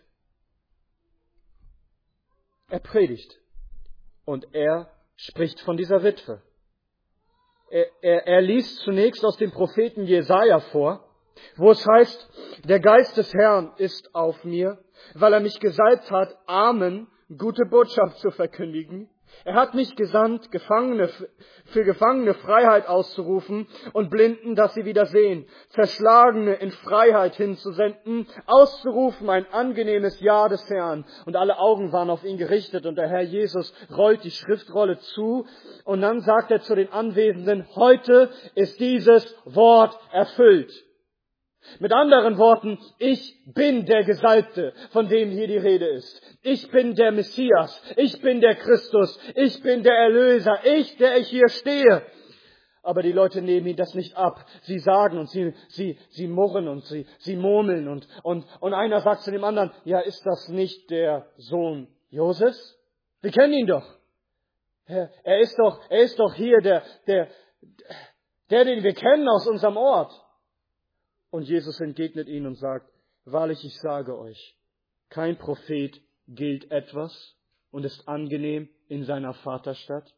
er predigt. Und er spricht von dieser Witwe. Er, er, er liest zunächst aus dem Propheten Jesaja vor, wo es heißt, der Geist des Herrn ist auf mir, weil er mich gesalbt hat, Armen gute Botschaft zu verkündigen. Er hat mich gesandt, Gefangene, für Gefangene Freiheit auszurufen und Blinden, dass sie wieder sehen, Zerschlagene in Freiheit hinzusenden, auszurufen ein angenehmes Jahr des Herrn. Und alle Augen waren auf ihn gerichtet und der Herr Jesus rollt die Schriftrolle zu und dann sagt er zu den Anwesenden, heute ist dieses Wort erfüllt. Mit anderen Worten, ich bin der Gesalbte, von dem hier die Rede ist. Ich bin der Messias, ich bin der Christus, ich bin der Erlöser, ich, der ich hier stehe. Aber die Leute nehmen ihn das nicht ab. Sie sagen und sie, sie, sie murren und sie, sie murmeln und, und, und einer sagt zu dem anderen, ja, ist das nicht der Sohn Josefs? Wir kennen ihn doch. Er, er ist doch, er ist doch hier der, der, der, den wir kennen aus unserem Ort. Und Jesus entgegnet ihnen und sagt, wahrlich, ich sage euch, kein Prophet gilt etwas und ist angenehm in seiner Vaterstadt.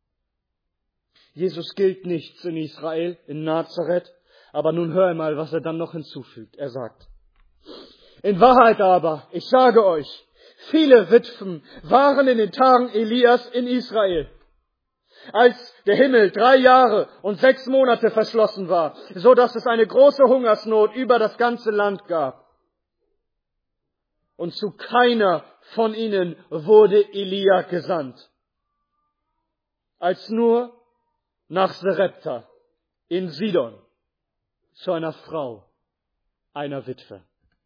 Jesus gilt nichts in Israel, in Nazareth, aber nun hör einmal, was er dann noch hinzufügt. Er sagt, In Wahrheit aber, ich sage euch, viele Witwen waren in den Tagen Elias in Israel. Als der Himmel drei Jahre und sechs Monate verschlossen war, so dass es eine große Hungersnot über das ganze Land gab. Und zu keiner von ihnen wurde Elia gesandt, als nur nach Sarepta in Sidon zu einer Frau, einer Witwe.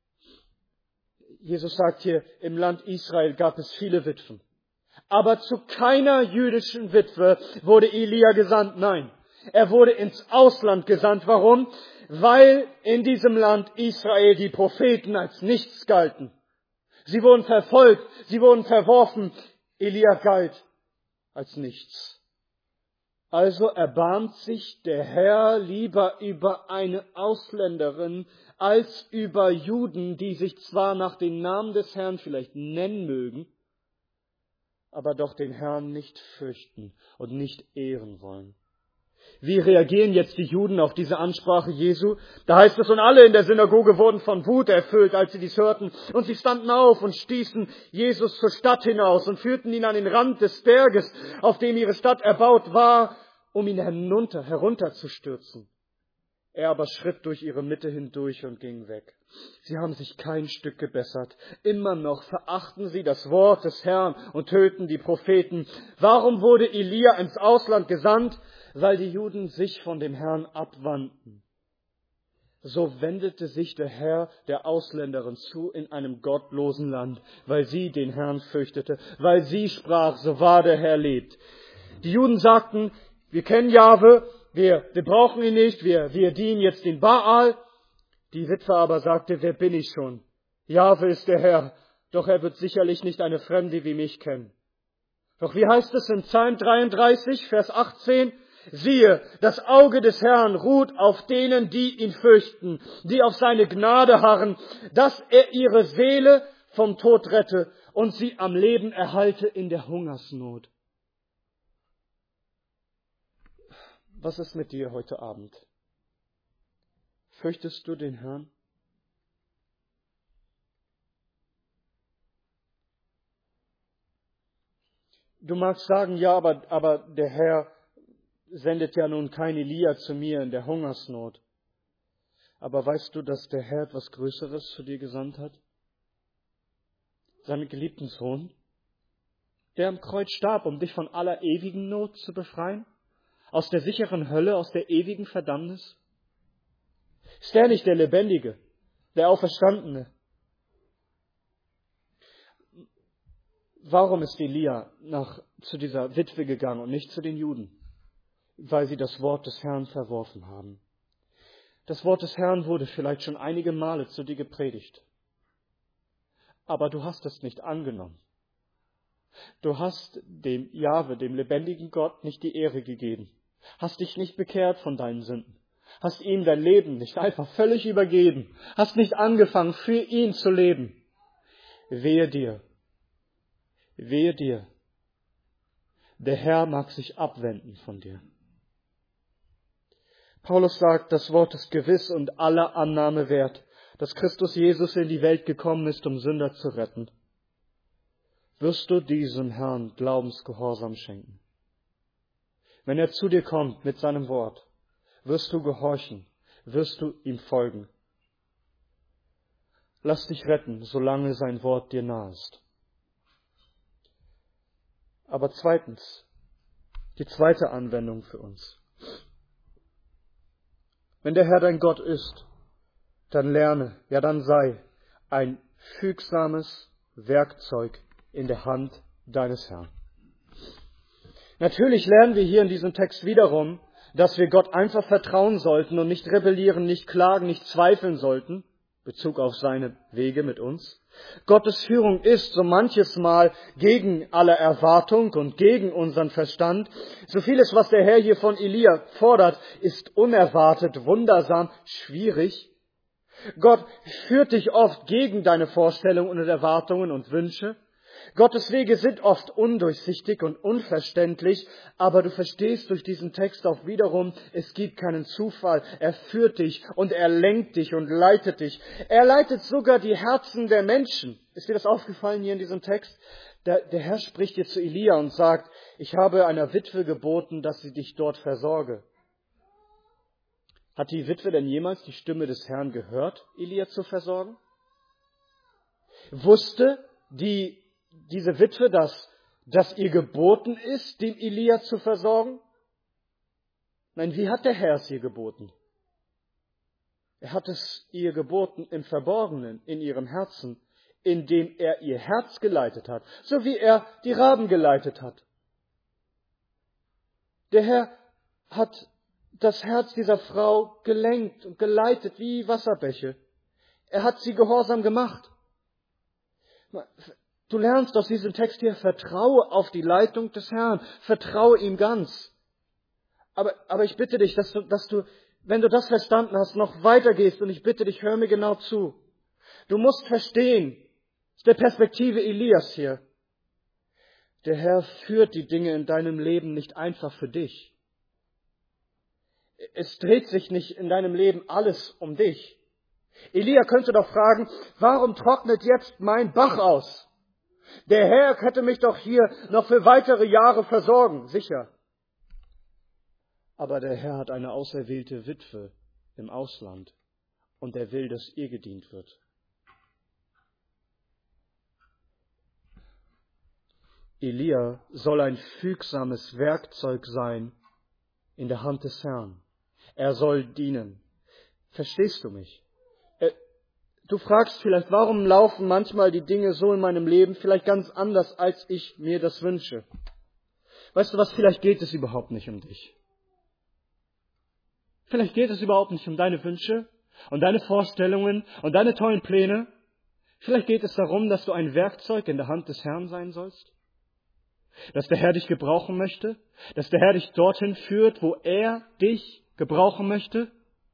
Jesus sagt hier, im Land Israel gab es viele Witwen. Aber zu keiner jüdischen Witwe wurde Elia gesandt. Nein, er wurde ins Ausland gesandt. Warum? Weil in diesem Land Israel die Propheten als nichts galten. Sie wurden verfolgt, sie wurden verworfen. Elia galt als nichts. Also erbarmt sich der Herr lieber über eine Ausländerin als über Juden, die sich zwar nach dem Namen des Herrn vielleicht nennen mögen, aber doch den Herrn nicht fürchten und nicht ehren wollen. Wie reagieren jetzt die Juden auf diese Ansprache Jesu? Da heißt es, und alle in der Synagoge wurden von Wut erfüllt, als sie dies hörten, und sie standen auf und stießen Jesus zur Stadt hinaus und führten ihn an den Rand des Berges, auf dem ihre Stadt erbaut war, um ihn hinunter, herunterzustürzen. Er aber schritt durch ihre Mitte hindurch und ging weg. Sie haben sich kein Stück gebessert. Immer noch verachten sie das Wort des Herrn und töten die Propheten. Warum wurde Elia ins Ausland gesandt? Weil die Juden sich von dem Herrn abwandten. So wendete sich der Herr der Ausländerin zu in einem gottlosen Land, weil sie den Herrn fürchtete, weil sie sprach, so wahr der Herr lebt. Die Juden sagten, wir kennen Jahwe, wir, wir brauchen ihn nicht, wir, wir dienen jetzt den Baal. Die Witwe aber sagte, wer bin ich schon? Jahwe ist der Herr, doch er wird sicherlich nicht eine Fremde wie mich kennen. Doch wie heißt es in Psalm dreiunddreißig, Vers achtzehn? Siehe, das Auge des Herrn ruht auf denen, die ihn fürchten, die auf seine Gnade harren, dass er ihre Seele vom Tod rette und sie am Leben erhalte in der Hungersnot. Was ist mit dir heute Abend? Fürchtest du den Herrn? Du magst sagen, ja, aber, aber der Herr sendet ja nun kein Elia zu mir in der Hungersnot. Aber weißt du, dass der Herr etwas Größeres zu dir gesandt hat? Seinen geliebten Sohn, der am Kreuz starb, um dich von aller ewigen Not zu befreien? Aus der sicheren Hölle, aus der ewigen Verdammnis? Ist der nicht der Lebendige, der Auferstandene? Warum ist Elia nach, zu dieser Witwe gegangen und nicht zu den Juden? Weil sie das Wort des Herrn verworfen haben. Das Wort des Herrn wurde vielleicht schon einige Male zu dir gepredigt. Aber du hast es nicht angenommen. Du hast dem Jahwe, dem lebendigen Gott, nicht die Ehre gegeben. Hast dich nicht bekehrt von deinen Sünden. Hast ihm dein Leben nicht einfach völlig übergeben. Hast nicht angefangen, für ihn zu leben. Wehe dir. Wehe dir. Der Herr mag sich abwenden von dir. Paulus sagt, das Wort ist gewiss und aller Annahme wert, dass Christus Jesus in die Welt gekommen ist, um Sünder zu retten. Wirst du diesem Herrn Glaubensgehorsam schenken? Wenn er zu dir kommt mit seinem Wort, wirst du gehorchen, wirst du ihm folgen. Lass dich retten, solange sein Wort dir nahe ist. Aber zweitens, die zweite Anwendung für uns. Wenn der Herr dein Gott ist, dann lerne, ja dann sei ein fügsames Werkzeug in der Hand deines Herrn. Natürlich lernen wir hier in diesem Text wiederum, dass wir Gott einfach vertrauen sollten und nicht rebellieren, nicht klagen, nicht zweifeln sollten, Bezug auf seine Wege mit uns. Gottes Führung ist so manches Mal gegen alle Erwartung und gegen unseren Verstand. So vieles, was der Herr hier von Elia fordert, ist unerwartet, wundersam, schwierig. Gott führt dich oft gegen deine Vorstellungen und Erwartungen und Wünsche. Gottes Wege sind oft undurchsichtig und unverständlich, aber du verstehst durch diesen Text auch wiederum, es gibt keinen Zufall. Er führt dich und er lenkt dich und leitet dich. Er leitet sogar die Herzen der Menschen. Ist dir das aufgefallen hier in diesem Text? Der, der Herr spricht dir zu Elia und sagt, ich habe einer Witwe geboten, dass sie dich dort versorge. Hat die Witwe denn jemals die Stimme des Herrn gehört, Elia zu versorgen? Wusste die diese Witwe, dass, dass ihr geboten ist, den Elia zu versorgen? Nein, wie hat der Herr es ihr geboten? Er hat es ihr geboten im Verborgenen, in ihrem Herzen, indem er ihr Herz geleitet hat, so wie er die Raben geleitet hat. Der Herr hat das Herz dieser Frau gelenkt und geleitet wie Wasserbäche. Er hat sie gehorsam gemacht. Du lernst aus diesem Text hier, vertraue auf die Leitung des Herrn, vertraue ihm ganz. Aber, aber ich bitte dich, dass du, dass du, wenn du das verstanden hast, noch weitergehst und ich bitte dich, hör mir genau zu. Du musst verstehen, aus der Perspektive Elias hier, der Herr führt die Dinge in deinem Leben nicht einfach für dich. Es dreht sich nicht in deinem Leben alles um dich. Elia könnte doch fragen, warum trocknet jetzt mein Bach aus? Der Herr könnte mich doch hier noch für weitere Jahre versorgen, sicher. Aber der Herr hat eine auserwählte Witwe im Ausland und er will, dass ihr gedient wird. Elia soll ein fügsames Werkzeug sein in der Hand des Herrn. Er soll dienen. Verstehst du mich? Du fragst vielleicht, warum laufen manchmal die Dinge so in meinem Leben vielleicht ganz anders, als ich mir das wünsche. Weißt du was, vielleicht geht es überhaupt nicht um dich. Vielleicht geht es überhaupt nicht um deine Wünsche und deine Vorstellungen und deine tollen Pläne. Vielleicht geht es darum, dass du ein Werkzeug in der Hand des Herrn sein sollst. Dass der Herr dich gebrauchen möchte. Dass der Herr dich dorthin führt, wo er dich gebrauchen möchte.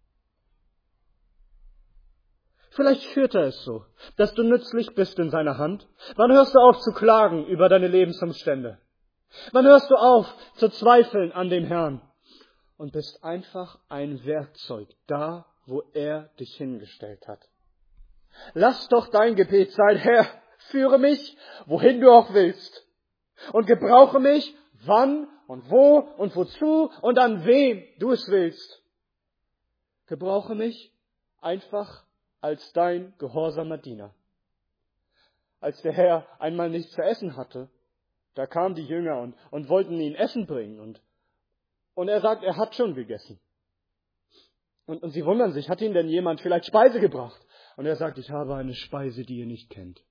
Vielleicht führt er es so, dass du nützlich bist in seiner Hand. Wann hörst du auf zu klagen über deine Lebensumstände? Wann hörst du auf zu zweifeln an dem Herrn? Und bist einfach ein Werkzeug da, wo er dich hingestellt hat. Lass doch dein Gebet sein, Herr, führe mich, wohin du auch willst. Und gebrauche mich, wann und wo und wozu und an wem du es willst. Gebrauche mich einfach als dein gehorsamer Diener. Als der Herr einmal nichts zu essen hatte, da kamen die Jünger und, und wollten ihn Essen bringen. Und, und er sagt, er hat schon gegessen. Und, und sie wundern sich, hat ihnen denn jemand vielleicht Speise gebracht? Und er sagt, ich habe eine Speise, die ihr nicht kennt.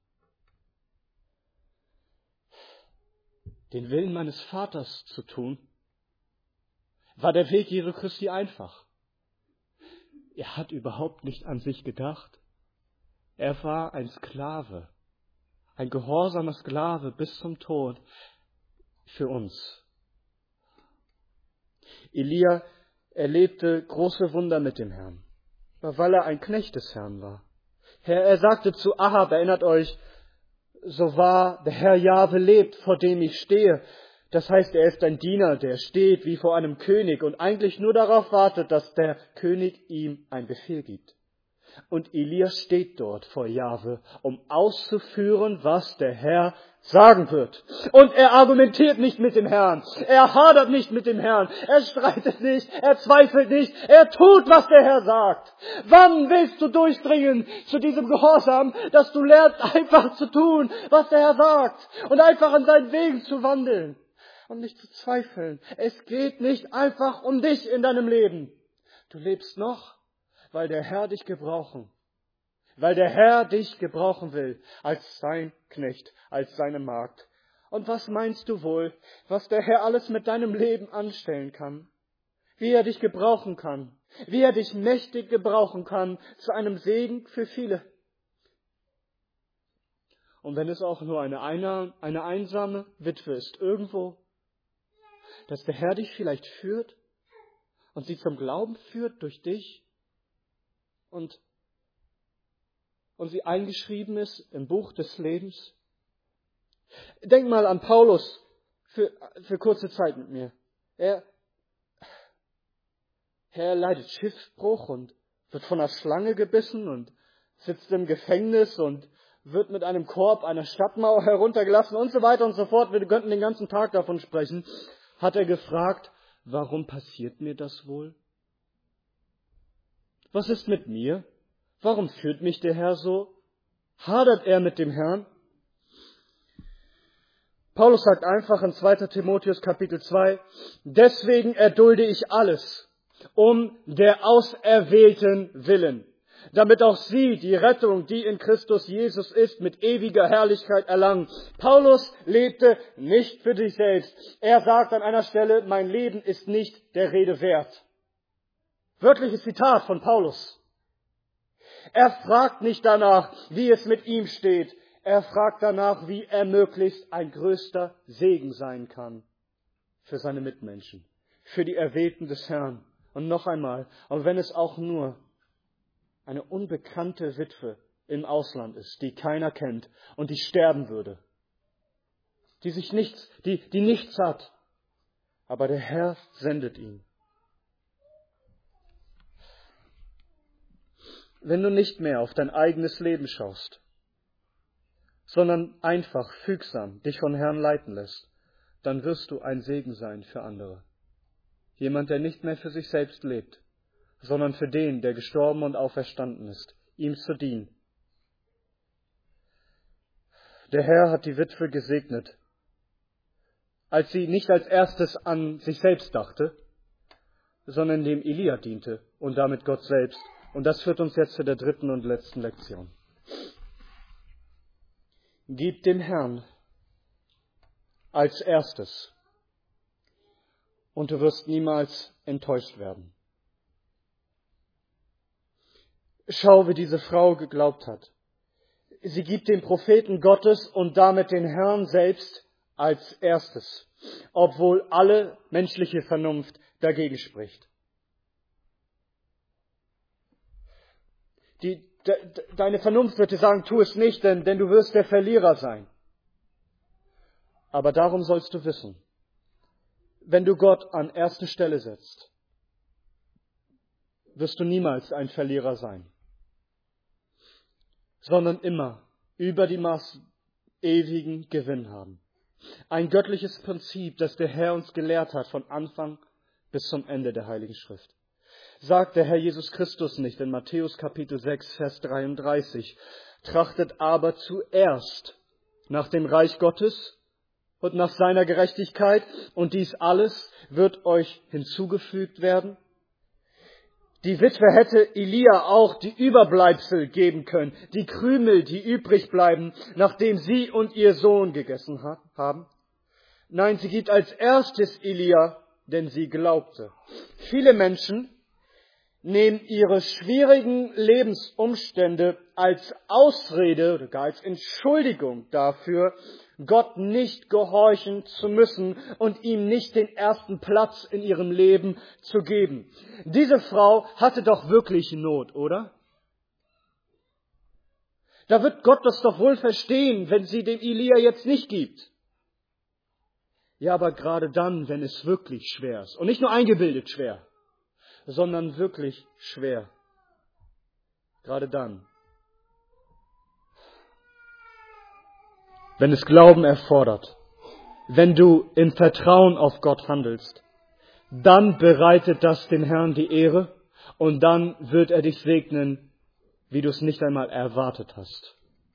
Den Willen meines Vaters zu tun, war der Weg Jesu Christi einfach. Er hat überhaupt nicht an sich gedacht. Er war ein Sklave, ein gehorsamer Sklave bis zum Tod für uns. Elia erlebte große Wunder mit dem Herrn, weil er ein Knecht des Herrn war. Herr, er sagte zu Ahab, erinnert euch, so wahr der Herr Jahwe lebt, vor dem ich stehe. Das heißt, er ist ein Diener, der steht wie vor einem König und eigentlich nur darauf wartet, dass der König ihm einen Befehl gibt. Und Elia steht dort vor Jahwe, um auszuführen, was der Herr sagen wird. Und er argumentiert nicht mit dem Herrn. Er hadert nicht mit dem Herrn. Er streitet nicht. Er zweifelt nicht. Er tut, was der Herr sagt. Wann willst du durchdringen zu diesem Gehorsam, dass du lernst, einfach zu tun, was der Herr sagt und einfach an seinen Wegen zu wandeln und nicht zu zweifeln? Es geht nicht einfach um dich in deinem Leben. Du lebst noch, weil der Herr dich gebrauchen, weil der Herr dich gebrauchen will als sein Knecht, als seine Magd. Und was meinst du wohl, was der Herr alles mit deinem Leben anstellen kann? Wie er dich gebrauchen kann, wie er dich mächtig gebrauchen kann zu einem Segen für viele. Und wenn es auch nur eine, eine, eine einsame Witwe ist, irgendwo, dass der Herr dich vielleicht führt und sie zum Glauben führt durch dich, Und, und sie eingeschrieben ist im Buch des Lebens Denk mal an Paulus für, für kurze Zeit mit mir. Er, er leidet Schiffbruch und wird von einer Schlange gebissen und sitzt im Gefängnis und wird mit einem Korb einer Stadtmauer heruntergelassen und so weiter und so fort. Wir könnten den ganzen Tag davon sprechen. Hat er gefragt, warum passiert mir das wohl? Was ist mit mir? Warum führt mich der Herr so? Hadert er mit dem Herrn? Paulus sagt einfach in zweiter Timotheus Kapitel zwei, deswegen erdulde ich alles, um der Auserwählten willen, damit auch sie die Rettung, die in Christus Jesus ist, mit ewiger Herrlichkeit erlangen. Paulus lebte nicht für sich selbst. Er sagt an einer Stelle, mein Leben ist nicht der Rede wert. Wörtliches Zitat von Paulus. Er fragt nicht danach, wie es mit ihm steht. Er fragt danach, wie er möglichst ein größter Segen sein kann für seine Mitmenschen, für die Erwählten des Herrn. Und noch einmal, und wenn es auch nur eine unbekannte Witwe im Ausland ist, die keiner kennt und die sterben würde, die sich nichts, die, die nichts hat, aber der Herr sendet ihn. Wenn du nicht mehr auf dein eigenes Leben schaust, sondern einfach fügsam dich von Herrn leiten lässt, dann wirst du ein Segen sein für andere. Jemand, der nicht mehr für sich selbst lebt, sondern für den, der gestorben und auferstanden ist, ihm zu dienen. Der Herr hat die Witwe gesegnet, als sie nicht als erstes an sich selbst dachte, sondern dem Elia diente und damit Gott selbst. Und das führt uns jetzt zu der dritten und letzten Lektion. Gib dem Herrn als erstes und du wirst niemals enttäuscht werden. Schau, wie diese Frau geglaubt hat. Sie gibt den Propheten Gottes und damit den Herrn selbst als erstes, obwohl alle menschliche Vernunft dagegen spricht. Die, de, deine Vernunft wird dir sagen, tu es nicht, denn, denn du wirst der Verlierer sein. Aber darum sollst du wissen, wenn du Gott an erste Stelle setzt, wirst du niemals ein Verlierer sein, sondern immer über die Maßen ewigen Gewinn haben. Ein göttliches Prinzip, das der Herr uns gelehrt hat von Anfang bis zum Ende der Heiligen Schrift. Sagt der Herr Jesus Christus nicht in Matthäus Kapitel sechs, Vers dreiunddreißig, trachtet aber zuerst nach dem Reich Gottes und nach seiner Gerechtigkeit und dies alles wird euch hinzugefügt werden? Die Witwe hätte Elia auch die Überbleibsel geben können, die Krümel, die übrig bleiben, nachdem sie und ihr Sohn gegessen haben. Nein, sie gibt als erstes Elia, denn sie glaubte. Viele Menschen nehmen ihre schwierigen Lebensumstände als Ausrede oder gar als Entschuldigung dafür, Gott nicht gehorchen zu müssen und ihm nicht den ersten Platz in ihrem Leben zu geben. Diese Frau hatte doch wirklich Not, oder? Da wird Gott das doch wohl verstehen, wenn sie dem Elia jetzt nicht gibt. Ja, aber gerade dann, wenn es wirklich schwer ist und nicht nur eingebildet schwer, sondern wirklich schwer. Gerade dann. Wenn es Glauben erfordert, wenn du im Vertrauen auf Gott handelst, dann bereitet das dem Herrn die Ehre und dann wird er dich segnen, wie du es nicht einmal erwartet hast.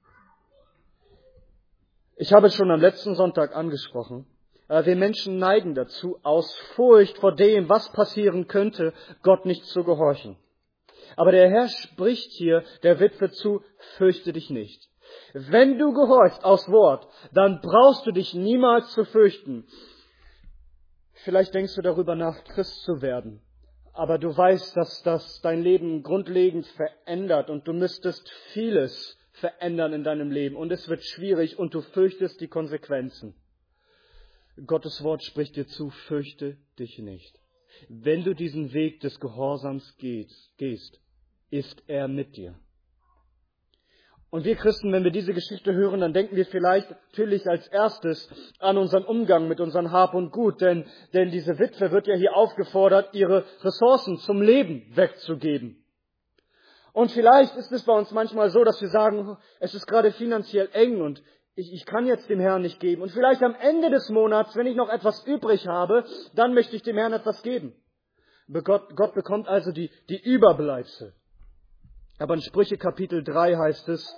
Ich habe es schon am letzten Sonntag angesprochen. Wir Menschen neigen dazu, aus Furcht vor dem, was passieren könnte, Gott nicht zu gehorchen. Aber der Herr spricht hier der Witwe zu, fürchte dich nicht. Wenn du gehorchst aus Wort, dann brauchst du dich niemals zu fürchten. Vielleicht denkst du darüber nach, Christ zu werden. Aber du weißt, dass das dein Leben grundlegend verändert und du müsstest vieles verändern in deinem Leben. Und es wird schwierig und du fürchtest die Konsequenzen. Gottes Wort spricht dir zu, fürchte dich nicht. Wenn du diesen Weg des Gehorsams gehst, ist er mit dir. Und wir Christen, wenn wir diese Geschichte hören, dann denken wir vielleicht natürlich als erstes an unseren Umgang mit unserem Hab und Gut. Denn, denn diese Witwe wird ja hier aufgefordert, ihre Ressourcen zum Leben wegzugeben. Und vielleicht ist es bei uns manchmal so, dass wir sagen, es ist gerade finanziell eng und ich, ich kann jetzt dem Herrn nicht geben. Und vielleicht am Ende des Monats, wenn ich noch etwas übrig habe, dann möchte ich dem Herrn etwas geben. Gott, Gott bekommt also die, die Überbleibsel. Aber in Sprüche Kapitel drei heißt es,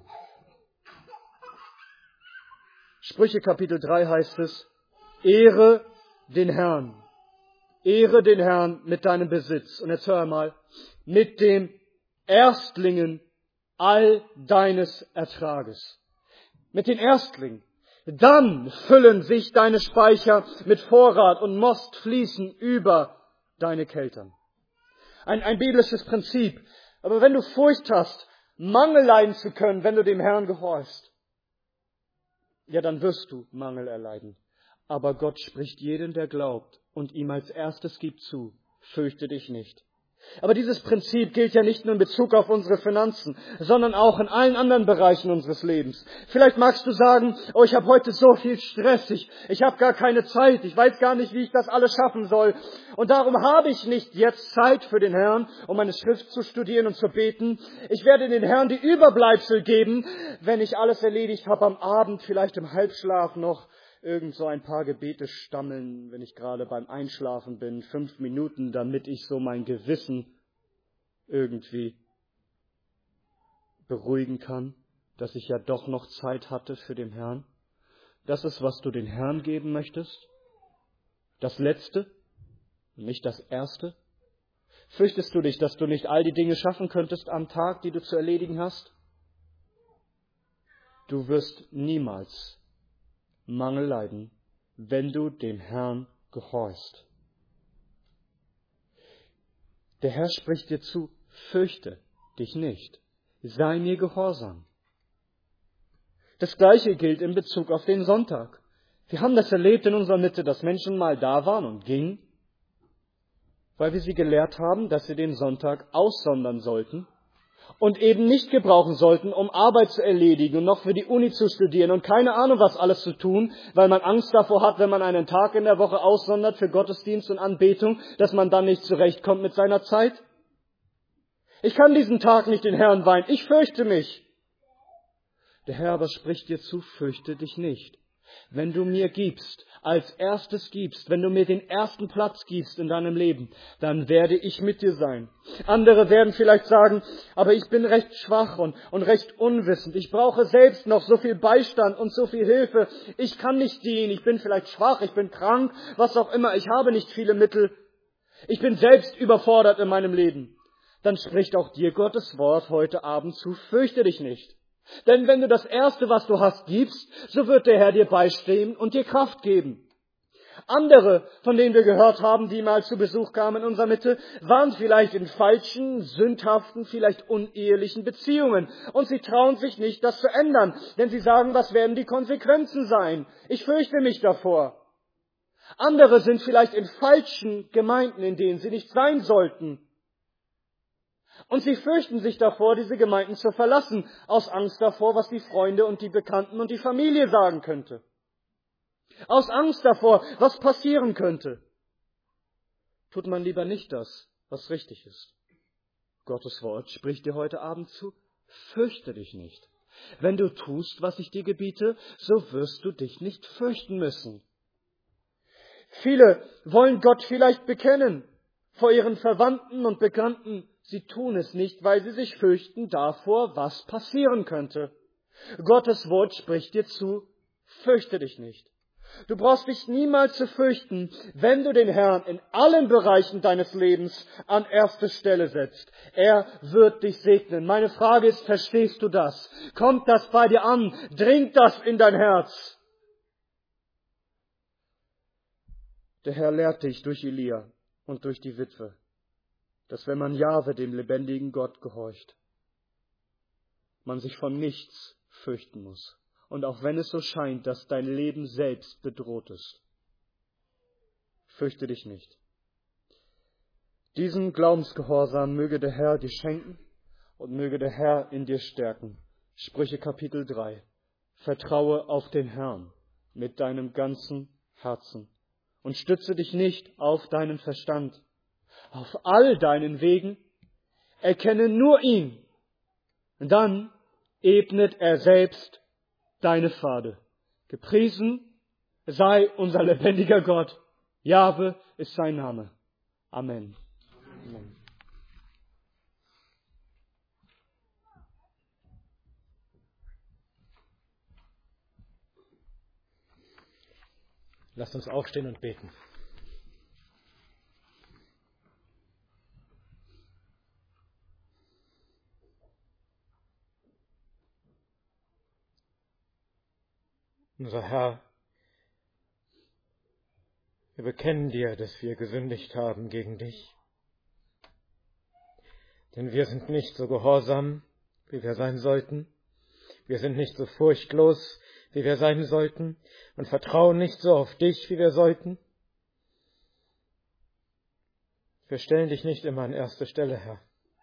Sprüche Kapitel drei heißt es, Ehre den Herrn. Ehre den Herrn mit deinem Besitz. Und jetzt hör mal, mit dem Erstlingen all deines Ertrages. Mit den Erstlingen. Dann füllen sich deine Speicher mit Vorrat und Most fließen über deine Keltern. Ein, ein biblisches Prinzip. Aber wenn du Furcht hast, Mangel leiden zu können, wenn du dem Herrn gehorchst, ja, dann wirst du Mangel erleiden. Aber Gott spricht jedem, der glaubt und ihm als erstes gibt zu, fürchte dich nicht. Aber dieses Prinzip gilt ja nicht nur in Bezug auf unsere Finanzen, sondern auch in allen anderen Bereichen unseres Lebens. Vielleicht magst du sagen, oh, ich habe heute so viel Stress, ich, ich habe gar keine Zeit, ich weiß gar nicht, wie ich das alles schaffen soll. Und darum habe ich nicht jetzt Zeit für den Herrn, um meine Schrift zu studieren und zu beten. Ich werde den Herrn die Überbleibsel geben, wenn ich alles erledigt habe am Abend, vielleicht im Halbschlaf noch. Irgend so ein paar Gebete stammeln, wenn ich gerade beim Einschlafen bin, fünf Minuten, damit ich so mein Gewissen irgendwie beruhigen kann, dass ich ja doch noch Zeit hatte für den Herrn. Das ist, was du den Herrn geben möchtest? Das Letzte, nicht das Erste? Fürchtest du dich, dass du nicht all die Dinge schaffen könntest am Tag, die du zu erledigen hast? Du wirst niemals Mangel leiden, wenn du dem Herrn gehorchst. Der Herr spricht dir zu, fürchte dich nicht, sei mir gehorsam. Das Gleiche gilt in Bezug auf den Sonntag. Wir haben das erlebt in unserer Mitte, dass Menschen mal da waren und gingen, weil wir sie gelehrt haben, dass sie den Sonntag aussondern sollten und eben nicht gebrauchen sollten, um Arbeit zu erledigen und noch für die Uni zu studieren und keine Ahnung was alles zu tun, weil man Angst davor hat, wenn man einen Tag in der Woche aussondert für Gottesdienst und Anbetung, dass man dann nicht zurechtkommt mit seiner Zeit. Ich kann diesen Tag nicht den Herrn weihen, ich fürchte mich. Der Herr aber spricht dir zu, fürchte dich nicht. Wenn du mir gibst, als erstes gibst, wenn du mir den ersten Platz gibst in deinem Leben, dann werde ich mit dir sein. Andere werden vielleicht sagen, aber ich bin recht schwach und, und recht unwissend. Ich brauche selbst noch so viel Beistand und so viel Hilfe. Ich kann nicht dienen, ich bin vielleicht schwach, ich bin krank, was auch immer. Ich habe nicht viele Mittel. Ich bin selbst überfordert in meinem Leben. Dann spricht auch dir Gottes Wort heute Abend zu, fürchte dich nicht. Denn wenn du das Erste, was du hast, gibst, so wird der Herr dir beistehen und dir Kraft geben. Andere, von denen wir gehört haben, die mal zu Besuch kamen in unserer Mitte, waren vielleicht in falschen, sündhaften, vielleicht unehelichen Beziehungen. Und sie trauen sich nicht, das zu ändern, denn sie sagen, was werden die Konsequenzen sein? Ich fürchte mich davor. Andere sind vielleicht in falschen Gemeinden, in denen sie nicht sein sollten. Und sie fürchten sich davor, diese Gemeinden zu verlassen, aus Angst davor, was die Freunde und die Bekannten und die Familie sagen könnte. Aus Angst davor, was passieren könnte. Tut man lieber nicht das, was richtig ist. Gottes Wort spricht dir heute Abend zu, fürchte dich nicht. Wenn du tust, was ich dir gebiete, so wirst du dich nicht fürchten müssen. Viele wollen Gott vielleicht bekennen vor ihren Verwandten und Bekannten. Sie tun es nicht, weil sie sich fürchten davor, was passieren könnte. Gottes Wort spricht dir zu, fürchte dich nicht. Du brauchst dich niemals zu fürchten, wenn du den Herrn in allen Bereichen deines Lebens an erste Stelle setzt. Er wird dich segnen. Meine Frage ist, verstehst du das? Kommt das bei dir an? Dringt das in dein Herz? Der Herr lehrt dich durch Elia und durch die Witwe, dass wenn man Jahwe, dem lebendigen Gott, gehorcht, man sich von nichts fürchten muss. Und auch wenn es so scheint, dass dein Leben selbst bedroht ist, fürchte dich nicht. Diesen Glaubensgehorsam möge der Herr dir schenken und möge der Herr in dir stärken. Sprüche Kapitel drei. Vertraue auf den Herrn mit deinem ganzen Herzen und stütze dich nicht auf deinen Verstand. Auf all deinen Wegen erkenne nur ihn. Dann ebnet er selbst deine Pfade. Gepriesen sei unser lebendiger Gott. Jahwe ist sein Name. Amen. Amen. Lasst uns aufstehen und beten. Unser Herr, wir bekennen dir, dass wir gesündigt haben gegen dich. Denn wir sind nicht so gehorsam, wie wir sein sollten. Wir sind nicht so furchtlos, wie wir sein sollten, und vertrauen nicht so auf dich, wie wir sollten. Wir stellen dich nicht immer an erste Stelle, Herr.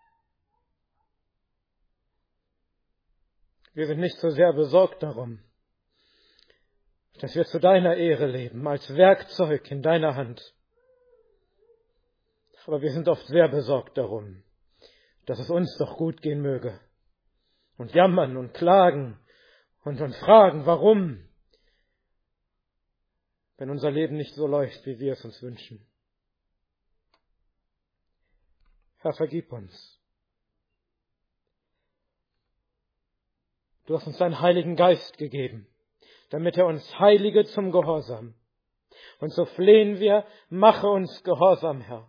Wir sind nicht so sehr besorgt darum, dass wir zu deiner Ehre leben, als Werkzeug in deiner Hand. Aber wir sind oft sehr besorgt darum, dass es uns doch gut gehen möge. Und jammern und klagen und, und fragen, warum, wenn unser Leben nicht so läuft, wie wir es uns wünschen. Herr, vergib uns. Du hast uns deinen Heiligen Geist gegeben, damit er uns heilige zum Gehorsam. Und so flehen wir, mache uns gehorsam, Herr.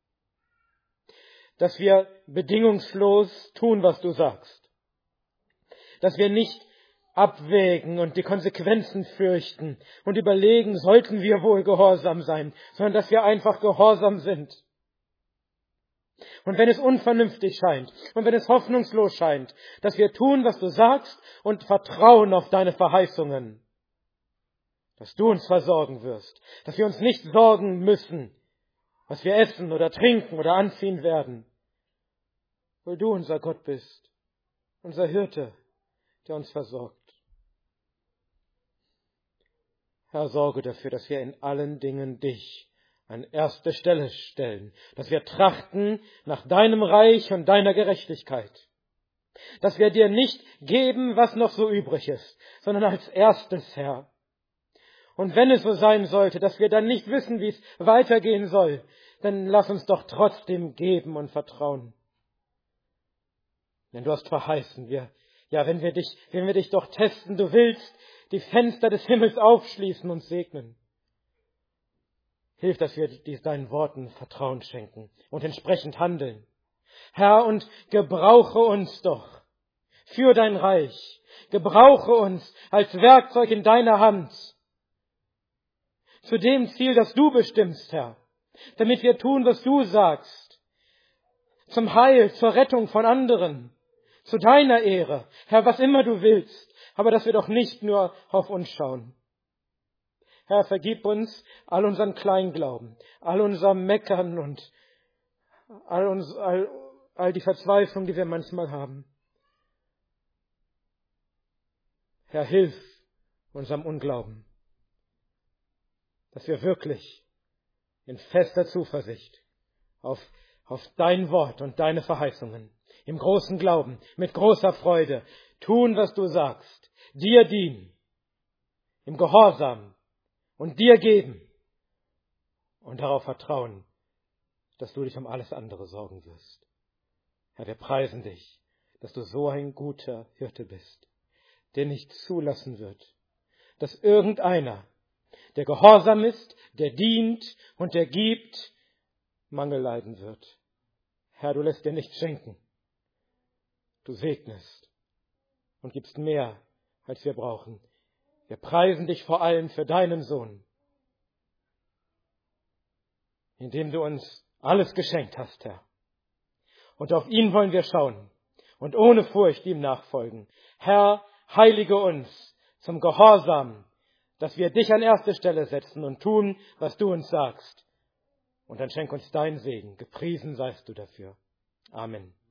Dass wir bedingungslos tun, was du sagst. Dass wir nicht abwägen und die Konsequenzen fürchten und überlegen, sollten wir wohl gehorsam sein, sondern dass wir einfach gehorsam sind. Und wenn es unvernünftig scheint und wenn es hoffnungslos scheint, dass wir tun, was du sagst und vertrauen auf deine Verheißungen. Dass du uns versorgen wirst, dass wir uns nicht sorgen müssen, was wir essen oder trinken oder anziehen werden, weil du unser Gott bist, unser Hirte, der uns versorgt. Herr, sorge dafür, dass wir in allen Dingen dich an erste Stelle stellen, dass wir trachten nach deinem Reich und deiner Gerechtigkeit, dass wir dir nicht geben, was noch so übrig ist, sondern als erstes, Herr. Und wenn es so sein sollte, dass wir dann nicht wissen, wie es weitergehen soll, dann lass uns doch trotzdem geben und vertrauen. Denn du hast verheißen, wir, ja, wenn wir dich, wenn wir dich doch testen, du willst die Fenster des Himmels aufschließen und segnen. Hilf, dass wir deinen Worten Vertrauen schenken und entsprechend handeln. Herr, und gebrauche uns doch für dein Reich. Gebrauche uns als Werkzeug in deiner Hand. Zu dem Ziel, das du bestimmst, Herr. Damit wir tun, was du sagst. Zum Heil, zur Rettung von anderen. Zu deiner Ehre. Herr, was immer du willst. Aber dass wir doch nicht nur auf uns schauen. Herr, vergib uns all unseren Kleinglauben, all unser Meckern und all, uns, all, all die Verzweiflung, die wir manchmal haben. Herr, hilf unserem Unglauben, dass wir wirklich in fester Zuversicht auf, auf dein Wort und deine Verheißungen, im großen Glauben, mit großer Freude tun, was du sagst, dir dienen, im Gehorsam, und dir geben und darauf vertrauen, dass du dich um alles andere sorgen wirst. Herr, wir preisen dich, dass du so ein guter Hirte bist, der nicht zulassen wird, dass irgendeiner, der gehorsam ist, der dient und der gibt, Mangel leiden wird. Herr, du lässt dir nichts schenken. Du segnest und gibst mehr, als wir brauchen. Wir preisen dich vor allem für deinen Sohn, indem du uns alles geschenkt hast, Herr. Und auf ihn wollen wir schauen und ohne Furcht ihm nachfolgen. Herr, heilige uns zum Gehorsam, dass wir dich an erste Stelle setzen und tun, was du uns sagst. Und dann schenk uns deinen Segen. Gepriesen seist du dafür. Amen.